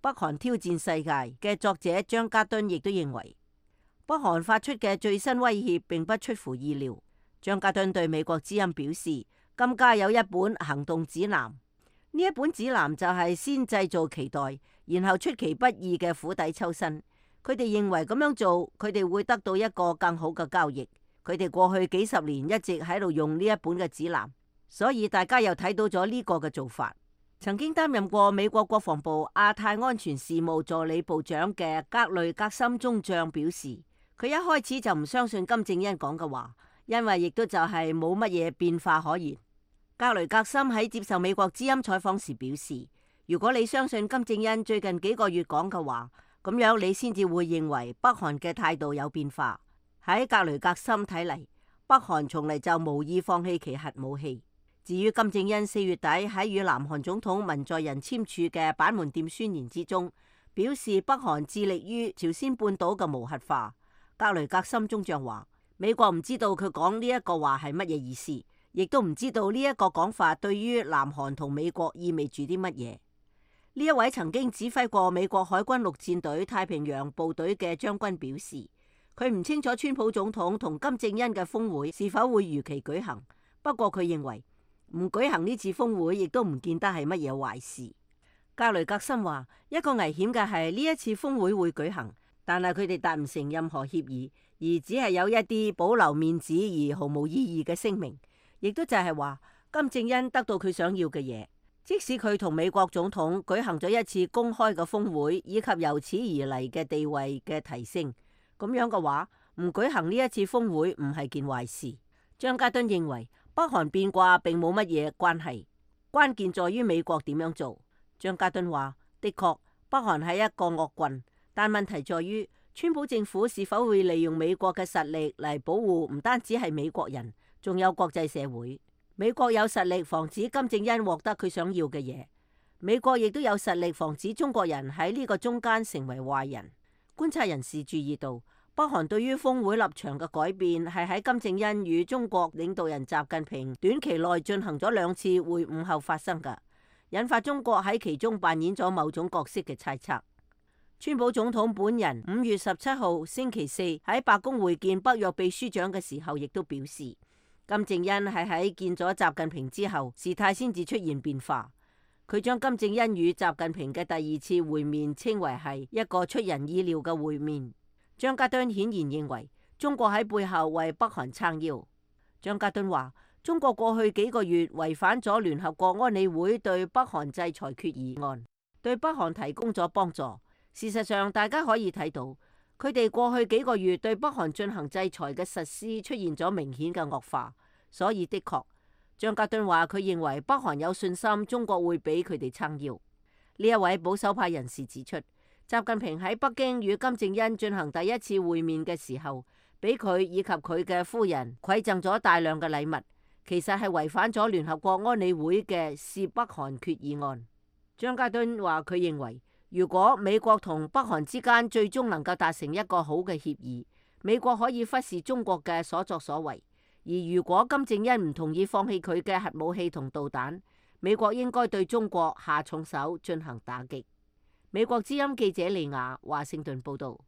北韓挑戰世界》嘅作者張家敦亦都認為，北韓發出嘅最新威脅並不出乎意料。張家敦對美國之音表示，今屆有一本行動指南，呢一本指南就係先製造期待，然後出其不意嘅釜底抽薪。佢哋認為咁樣做，佢哋會得到一個更好嘅交易。佢哋過去幾十年一直喺度用呢一本嘅指南，所以大家又睇到咗呢個嘅做法。曾經擔任過美國國防部亞太安全事務助理部長嘅格雷格森中將表示，佢一開始就唔相信金正恩講嘅話，因為亦都就係冇乜嘢變化可言。格雷格森喺接受美國之音採訪時表示，如果你相信金正恩最近幾個月講嘅話，咁樣你先至會認為北韓嘅態度有變化。喺格雷格森睇嚟，北韓從嚟就無意放棄其核武器。至於金正恩4月底喺與南韓總統文在寅簽署嘅板門店宣言之中，表示北韓致力於朝鮮半島嘅無核化。格雷格森中將話，美國唔知道佢講呢一個話係乜嘢意思，亦都唔知道呢一個講法對於南韓同美國意味住啲乜嘢。呢一位曾經指揮過美國海軍陸戰隊太平洋部隊嘅將軍表示，佢唔清楚川普總統同金正恩嘅峰會是否會如期舉行，不過佢認為唔舉行呢次峰會亦都唔見得係乜嘢壞事。格雷格森話，一個危險嘅係呢一次峰會會舉行，但係佢哋達唔成任何協議，而只係有一啲保留面子而毫無意義嘅聲明，亦都就係話金正恩得到佢想要嘅嘢。即使佢同美國總統舉行咗一次公開嘅峰會，以及由此而嚟嘅地位嘅提升，咁樣嘅話，唔舉行呢一次峰會唔係件壞事。張家敦認為北韓變卦並冇乜嘢關係，關鍵在於美國點樣做。張家敦話，的確北韓係一個惡棍，但問題在於川普政府是否會利用美國嘅實力嚟保護唔單止係美國人，仲有國際社會。美國有實力防止金正恩獲得佢想要嘅嘢，美國亦都有實力防止中國人喺呢個中間成為壞人。觀察人士注意到，北韓對於峰會立場嘅改變係喺金正恩與中國領導人習近平短期內進行咗2次會晤後發生嘅，引發中國喺其中扮演咗某種角色嘅猜測。川普總統本人5月17號星期四喺白宮會見北約秘書長嘅時候，亦都表示，金正恩係喺見咗習近平之後，事態先至出現變化。佢將金正恩與習近平嘅第2次會面稱為係一個出人意料嘅會面。張家敦顯然認為中國喺背後為北韓撐腰。張家敦話，中國過去幾個月違反咗聯合國安理會對北韓制裁決議案，對北韓提供咗幫助。事實上，大家可以睇到，佢哋過去幾個月對北韓進行制裁嘅實施出現咗明顯嘅惡化。所以的確，張家敦話佢認為北韓有信心中國會俾佢哋撐腰。呢一位保守派人士指出，習近平喺北京與金正恩進行第1次會面嘅時候，俾佢以及佢嘅夫人饋贈咗大量嘅禮物，其實係違反咗聯合國安理會嘅涉北韓決議案。張家敦話佢認為，如果美國同北韓之間最終能夠達成一個好嘅協議，美國可以忽視中國嘅所作所為。而如果金正恩唔同意放棄佢嘅核武器同導彈，美國應該對中國下重手進行打擊。美國之音記者利亞華盛頓報道。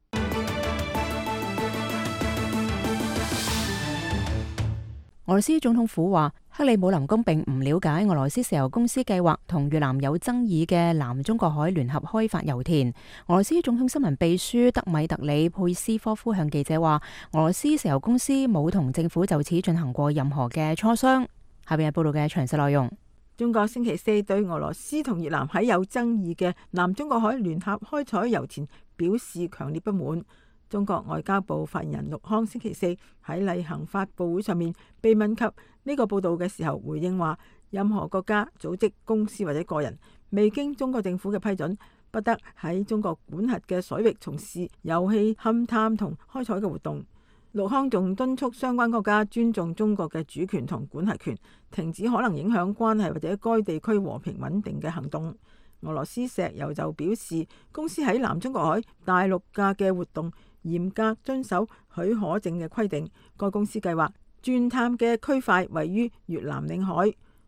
俄羅斯總統府話，克里姆林宮並唔了解俄羅斯石油公司計劃同越南有爭議嘅南中國海聯合開發油田。俄羅斯總統新聞秘書德米特里佩斯科夫向記者話，俄羅斯石油公司冇同政府就此進行過任何嘅磋商。下邊係報道嘅詳細內容。 中國星期四對俄羅斯同越南喺有爭議嘅南中國海聯合開採油田表示強烈不滿。中國外交部發言人陸康星期四喺例行發佈會上面被問及呢個報道嘅時候，回應話，任何國家、組織、公司或者個人未經中國政府嘅批准，不得喺中國管轄嘅水域從事油氣勘探同開採嘅活動。陸康仲敦促相關國家尊重中國嘅主權同管轄權，停止可能影響關係或者該地區和平穩定嘅行動。俄羅斯石油就表示，公司喺南中國海大陸架嘅活動嚴格遵守許可證嘅規定。該公司計劃鑽探嘅區塊位於越南領海。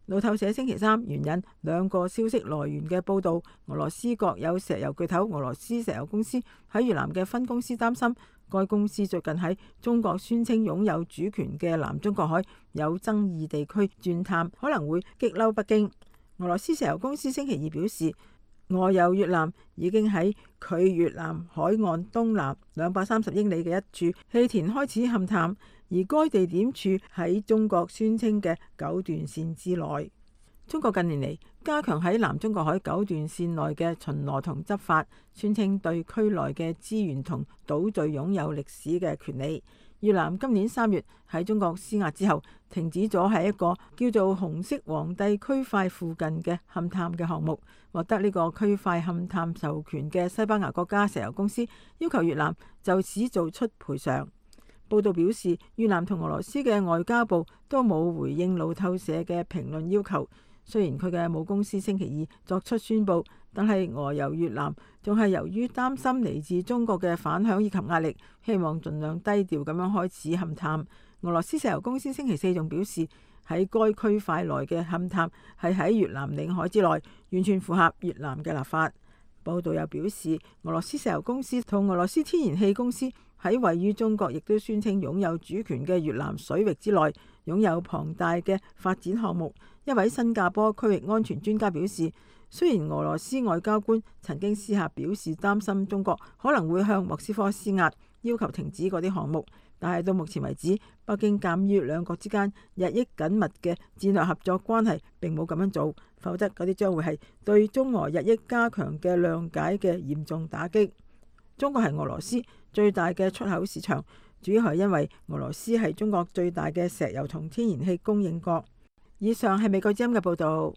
路透社星期三援引兩個消息來源嘅報導，俄羅斯國有石油巨頭俄羅斯石油公司喺越南嘅分公司擔心，該公司最近喺中國宣稱擁有主權嘅南中國海有爭議地區鑽探，可能會激嬲北京。俄羅斯石油公司星期二表示，俄油越南已經喺距越南海岸東南230英里嘅一處氣田開始勘探，而該地點處喺中國宣稱嘅九段線之內。中國近年嚟加強喺南中國海九段線內嘅巡邏同執法，宣稱對區內嘅資源同島嶼擁有歷史嘅權利。越南今年3月喺中國施壓之後，停止咗喺一個叫做紅色皇帝區塊附近嘅勘探嘅項目。獲得呢個區塊勘探授權嘅西班牙國家石油公司要求越南就此做出賠償。報道表示，越南同俄羅斯嘅外交部都冇回應路透社嘅評論要求。雖然佢嘅母公司星期二作出宣佈，但係俄油越南仲係由於擔心嚟自中國嘅反響以及壓力，希望盡量低調咁樣開始勘探。俄羅斯石油公司星期四仲表示，喺該區塊內嘅勘探係喺越南領海之內，完全符合越南嘅立法。報道又表示，俄羅斯石油公司同俄羅斯天然氣公司喺位於中國亦都宣稱擁有主權嘅越南水域之內擁有龐大嘅發展項目。一位新加坡區域安全專家表示，雖然俄羅斯外交官曾經私下表示擔心中國可能會向莫斯科施壓，要求停止嗰啲項目，但係到目前為止，北京鑑於兩國之間日益緊密嘅戰略合作關係，並冇咁樣做，否則嗰啲將會係對中俄日益加強嘅諒解嘅嚴重打擊。中國係俄羅斯最大嘅出口市場，主要係因為俄羅斯係中國最大嘅石油同天然氣供應國。以上係美國之音嘅報導。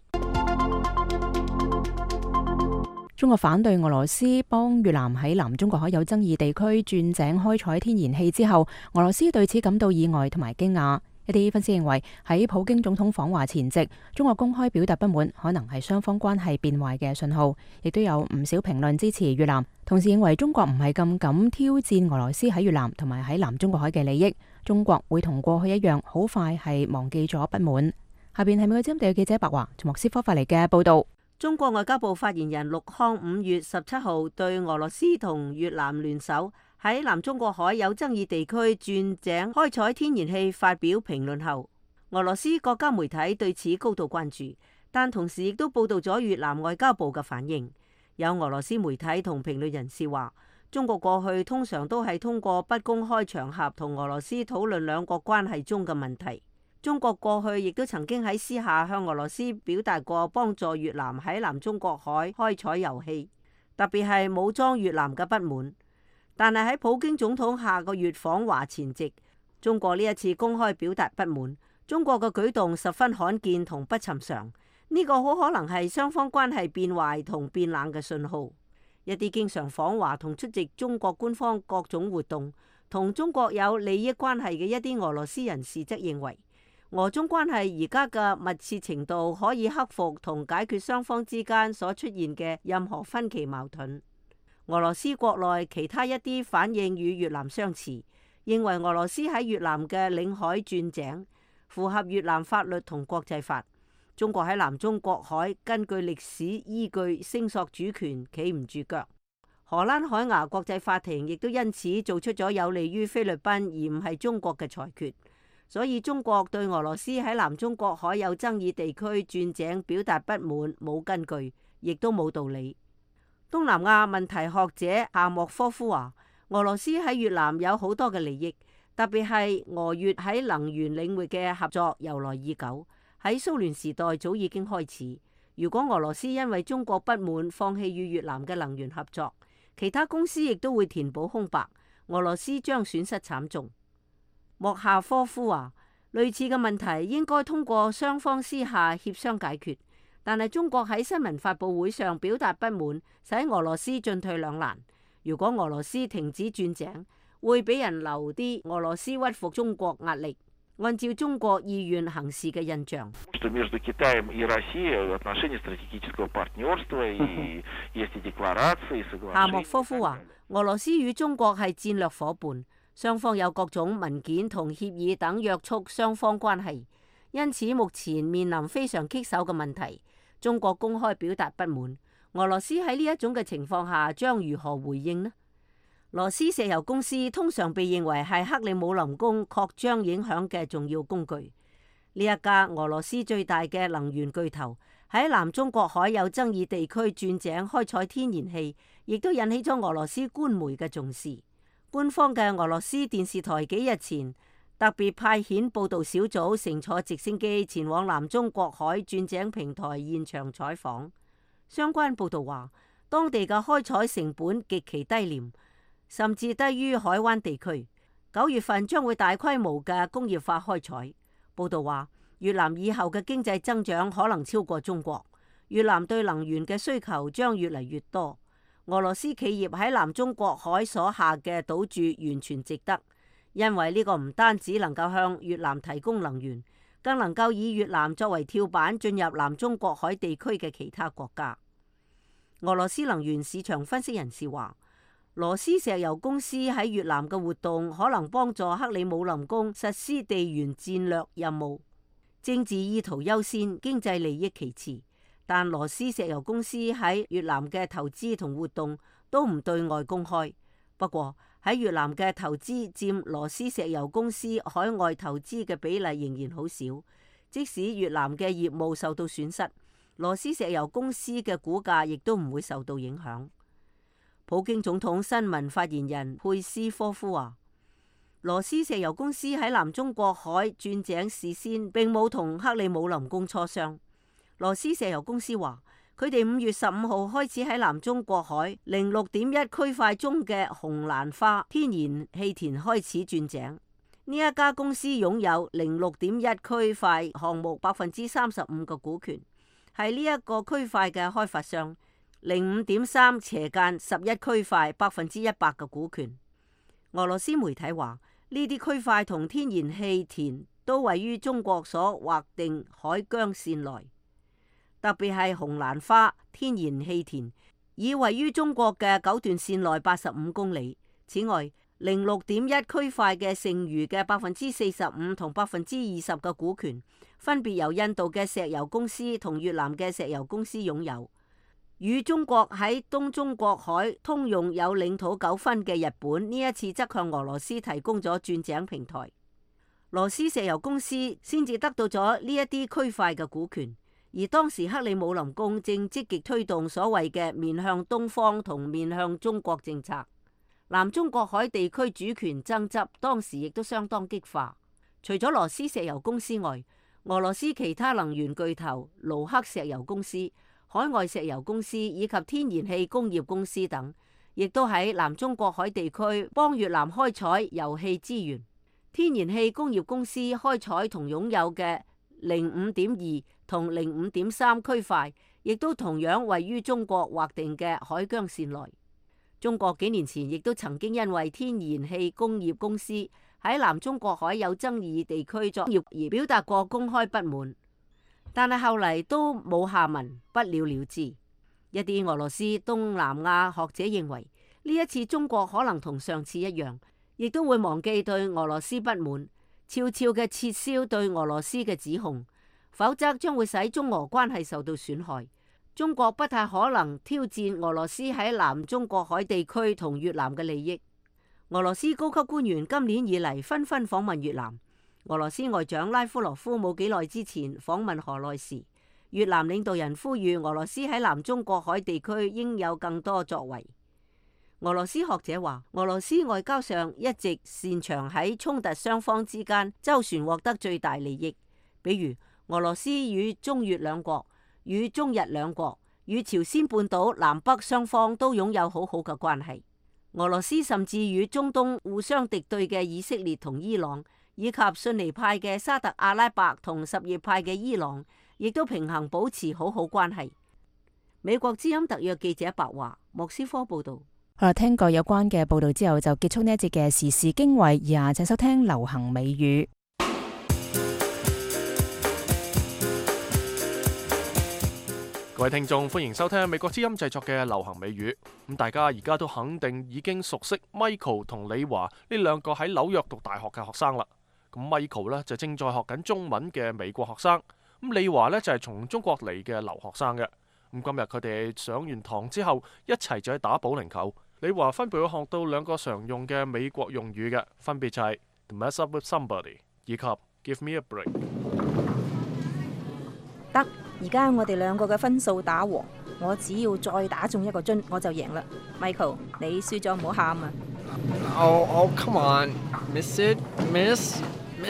中國反對俄羅斯幫越南喺南中國海有爭議地區鑽井開採天然氣之後，俄羅斯對此感到意外同埋驚訝。一啲分析認為，喺普京總統訪華前夕，中國公開表達不滿，可能係雙方關係變壞嘅信號。亦都有唔少評論支持越南，同時認為中國唔係咁敢挑戰俄羅斯喺越南同埋喺南中國海嘅利益。中國會同過去一樣，好快係忘記咗不滿。下邊係美國之音地記者白華從莫斯科發嚟嘅報道。 中國外交部發言人陸康5月17號對俄羅斯同越南聯手喺南中國海有爭議地區鑽井開採天然氣發表評論後，俄羅斯國家媒體對此高度關注，但同時亦都報道咗越南外交部嘅反應。有俄羅斯媒體同評論人士話，中國過去通常都係通過不公開場合同俄羅斯討論兩國關係中嘅問題。中國過去亦都曾經喺私下向俄羅斯表達過幫助越南喺南中國海開採油氣，特別係武裝越南嘅不滿。但係喺普京總統下個月訪華前夕，中國呢一次公開表達不滿，中國嘅舉動十分罕見同不尋常。呢個好可能係雙方關係變壞同變冷嘅信號。一啲經常訪華同出席中國官方各種活動，同中國有利益關係嘅一啲俄羅斯人士則認為，俄中關係而家嘅密切程度可以克服同解決雙方之間所出現嘅任何分歧矛盾。俄羅斯國內其他一啲反應與越南相似，認為俄羅斯喺越南嘅領海鑽井符合越南法律同國際法。中國喺南中國海根據歷史依據聲索主權企唔住腳。荷蘭海牙國際法庭亦都因此做出咗有利於菲律賓而唔係中國嘅裁決。所以中國對俄羅斯喺南中國海有爭議地區鑽井表達不滿冇根據，亦都冇道理。東南亞問題學者夏莫科夫話，俄羅斯喺越南有好多嘅利益，特別係俄越喺能源領域嘅合作由來已久，喺蘇聯時代早已經開始。如果俄羅斯因為中國不滿放棄與越南嘅能源合作，其他公司亦都會填補空白，俄羅斯將損失慘重。莫夏科夫話，類似嘅問題應該通過雙方私下協商解決，但係中國喺新聞發佈會上表達不滿，使俄羅斯進退兩難。如果俄羅斯停止鑽井，會俾人留啲俄羅斯屈服中國壓力，按照中國意願行事嘅印象。夏莫科夫話，俄羅斯與中國係戰略夥伴。雙方有各種文件同協議等約束雙方關係， 因此目前面臨非常棘手嘅問題。中國公開表達不滿，俄羅斯喺呢一種嘅情況下將如何回應呢？羅斯石油公司通常被認為係克里姆林宮擴張影響嘅重要工具。呢一家俄羅斯最大嘅能源巨頭喺南中國海有爭議地區鑽井開採天然氣，亦都引起咗俄羅斯官媒嘅重視。官方嘅俄羅斯電視台幾日前特別派遣報道小組乘坐直升機前往南中國海鑽井平台現場採訪。相關報道話，當地嘅開採成本極其低廉，甚至低於海灣地區。9月份將會大規模嘅工業化開採。報道話，越南以後嘅經濟增長可能超過中國。越南對能源嘅需求將越嚟越多。俄羅斯企業喺南中國海所下嘅賭注完全值得，因為呢個唔單止能夠向越南提供能源，更能夠以越南作為跳板進入南中國海地區嘅其他國家。俄羅斯能源市場分析人士話，羅斯石油公司喺越南嘅活動可能幫助克里姆林宮實施地緣戰略任務，政治意圖優先，經濟利益其次。但羅斯石油公司喺越南嘅投資同活動都唔對外公開。不過喺越南嘅投資佔羅斯石油公司海外投資嘅比例仍然好少。即使越南嘅業務受到損失，羅斯石油公司嘅股價亦都唔會受到影響。普京總統新聞發言人佩斯科夫話，羅斯石油公司喺南中國海鑽井事先並冇同克里姆林宮磋商。羅斯石油公司話，佢哋5月15號開始喺南中國海06.1區塊中嘅紅蘭花天然氣田開始鑽井。呢一家公司擁有06.1區塊項目35%嘅股權，係呢一個區塊嘅開發商。05.3/11區塊100%嘅股權。俄羅斯媒體話，呢啲區塊同天然氣田都位於中國所劃定海疆線內。特別係紅蘭花天然氣田已位於中國嘅9段線內85公里。此外，06.1區塊嘅剩餘嘅45%同20%嘅股權，分別由印度嘅石油公司同越南嘅石油公司擁有。與中國喺東中國海通用有領土糾紛嘅日本，呢一次則向俄羅斯提供咗鑽井平台。羅斯石油公司先至得到咗呢一啲區塊嘅股權。而當時克里姆林宮正積極推動所謂嘅面向東方同面向中國政策。南中國海地區主權爭執當時亦都相當激化。除咗羅斯石油公司外，俄羅斯其他能源巨頭盧克石油公司、海外石油公司以及天然氣工業公司等，亦都喺南中國海地區幫越南開採油氣資源。天然氣工業公司開採同擁有嘅05.2同05.3區塊，亦都同樣位於中國劃定嘅海疆線內。中國幾年前亦都曾經因為天然氣工業公司喺南中國海有爭議地區作業而表達過公開不滿，但係後嚟都冇下文，不了了之。一啲俄羅斯東南亞學者認為，呢一次中國可能同上次一樣，亦都會忘記對俄羅斯不滿，悄悄嘅撤銷對俄羅斯嘅指控，否則將會使中俄關係受到損害。中國不太可能挑戰俄羅斯喺南中國海地區同越南嘅利益。俄羅斯高級官員今年以嚟紛紛訪問越南。俄羅斯外長拉夫羅夫冇幾耐之前訪問河內時，越南領導人呼籲俄羅斯喺南中國海地區應有更多作為。俄羅斯學者話，俄羅斯外交上一直擅長喺衝突雙方之間周旋獲得最大利益，比如俄羅斯與中越兩國、與中日兩國、與朝鮮半島南北雙方都擁有好好嘅關係。俄羅斯甚至與中東互相敵對嘅以色列同伊朗，以及遜尼派嘅沙特阿拉伯同什葉派嘅伊朗，亦都平衡保持好好關係。美國之音特約記者白華，莫斯科報道。 好啦，聽過有關嘅報道之後，就結束呢一節嘅時事經緯，以下請收聽流行美語。 各位聽眾，歡迎收聽美國之音製作嘅流行美語。咁大家而家都肯定已經熟悉 Michael 同李華呢兩個喺紐約讀大學嘅學生啦。 咁 Michael 呢就正在學緊中文嘅美國學生，咁李華呢就係從中國嚟嘅留學生嘅。咁今日佢哋上完堂之後，一齊就去打保齡球。李華分別會學到2個常用嘅美國用語嘅，分別就係 to mess up with somebody 以及 give me a break。 得，而家我哋2個嘅分數打和，我只要再打中1個樽，我就贏啦。Michael， 你輸咗唔好喊啊 ！Oh, come on, miss it, miss.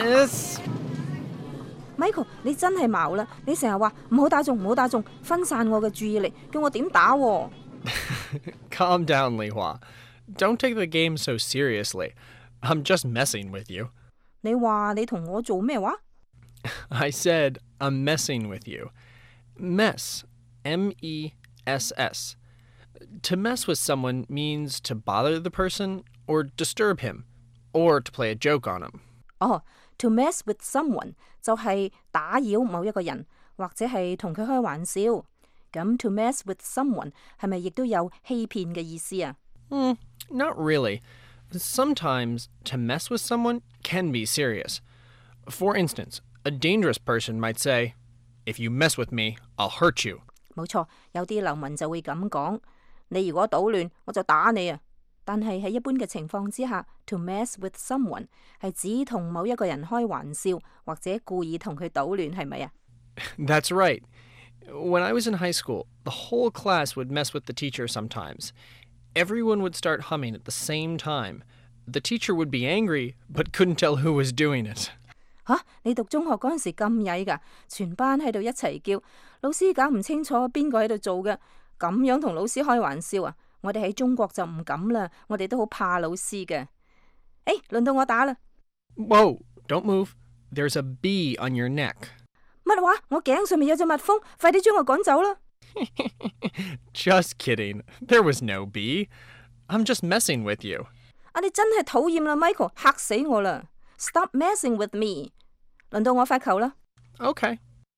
Michael， 你真係矛啦！你成日話唔好打中，唔好打中，分散我嘅注意力，叫我點打喎 ？Calm down, Li Hua. Don't take the game so seriously. I'm just messing with you. 你話你同我做咩話？ I said I'm messing with you. Mess, M-E-S-S. To mess with someone means to bother the person or disturb him, or to play a joke on him. 哦，to mess with someone 就係打擾某一個人，或者係同佢開玩笑。咁 to mess with someone 係咪亦都有欺騙嘅意思啊 ？Not really. Sometimes to mess with someone can be serious. For instance, a dangerous person might say, "If you mess with me, I'll hurt you." 冇錯，有啲流民就會咁講，你如果搗亂，我就打你啊！但係喺一般嘅情況之下 ，to mess with someone 係指同某一個人開玩笑，或者故意同佢搗亂，係咪啊？ That's right. When I was in high school, the whole class would mess with the teacher sometimes. Everyone would start humming at the same time. The teacher would be angry, but couldn't tell who was doing it. 吓，你讀中學嗰陣時咁曳㗎，全班喺度一齊叫，老師搞唔清楚邊個喺度做嘅，咁樣同老師開玩笑啊！我哋喺中國就唔敢啦，我哋都好怕老師嘅。輪到我打啦。 Whoa, don't move. There's a bee on your neck. 乜話？我頸上面有隻蜜蜂，快啲將我趕走啦！ Just kidding. There was no bee. I'm just messing with you. 啊，你真係討厭啦 ，Michael， 嚇死我啦 ！Stop messing with me。輪到我發球啦。 Okay.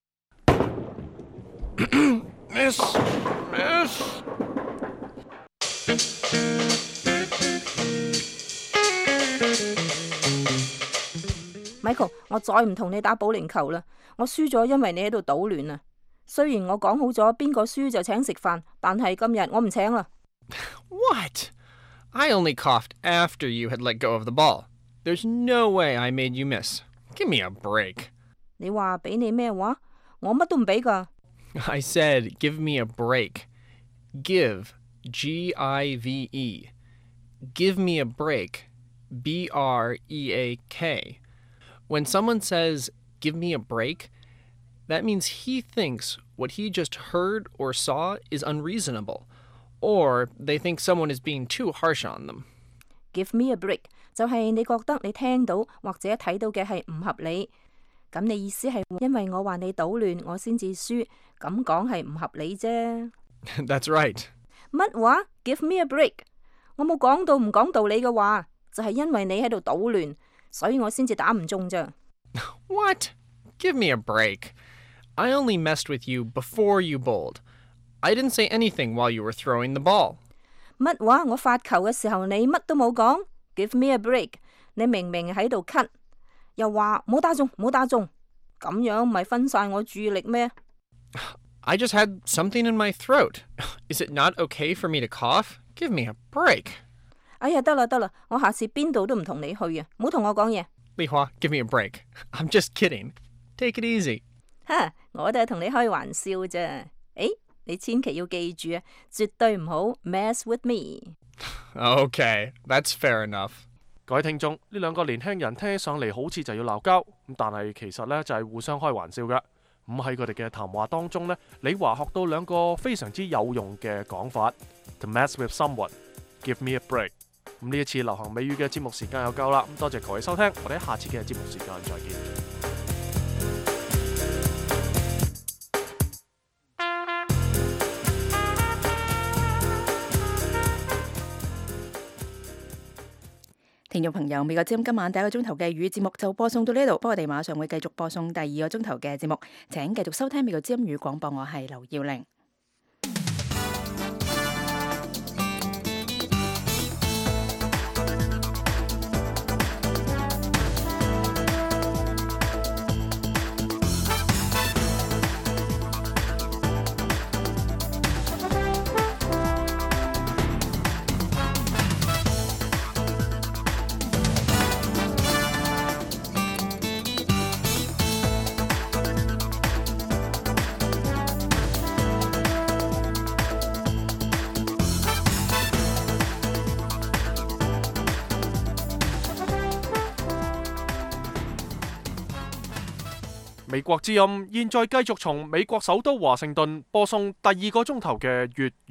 Miss。 Michael， 我再唔同你打保齡球啦，我輸咗，因為你喺度搗亂啊！雖然我講好咗邊個輸就請食飯，但係今日我唔請啦。 What? I only coughed after you had let go of the ball. There's no way I made you miss. Give me a break. 你話俾你咩話？我乜都唔俾㗎。 I said give me a break. Give, G-I-V-E. Give me a break, B-R-E-A-K. When someone says give me a break, that means he thinks what he just heard or saw is unreasonable, or they think someone is being too harsh on them. Give me a break 就係你覺得你聽到或者睇到嘅係唔合理，咁你意思係因為我話你搗亂，我先至輸，咁講係唔合理啫。 That's right. 乜話 ？Give me a break？ 我冇講到唔講道理嘅話，就係因為你喺度搗亂，所以我先至打唔中咋。 What? Give me a break. I only messed with you before you bowled. I didn't say anything while you were throwing the ball. 乜話？我發球嘅時候你乜都冇講 ？Give me a break！ 你明明喺度咳，又話冇打中，冇打中，咁樣咪分散我注意力咩？ I just had something in my throat. Is it not okay for me to cough? Give me a break. 哎呀，得啦得啦，我下次邊度都唔同你去啊！唔好同我講嘢。 Li Hua, give me a break. I'm just kidding. Take it easy. 哈，我都係同你開玩笑啫。你千祈要記住啊，絕對唔好 mess with me。 Okay, that's fair enough. 各位聽眾，呢兩個年輕人聽起上嚟好似就要鬧交，咁但係其實呢就係互相開玩笑㗎。咁喺佢哋嘅談話當中呢，李華學到兩個非常之有用嘅講法 ：to mess with someone, give me a break。咁呢一次流行美語嘅節目時間又夠啦，咁多謝各位收聽，我哋喺下次嘅節目時間再見。 聽眾朋友，美國之音今晚第一個鐘頭嘅語節目就播送到呢度，不過我哋馬上會繼續播送第二個鐘頭嘅節目，請繼續收聽美國之音語廣播，我係劉耀玲。 美國之音現在繼續從美國首都華盛頓播送第2個鐘頭嘅粵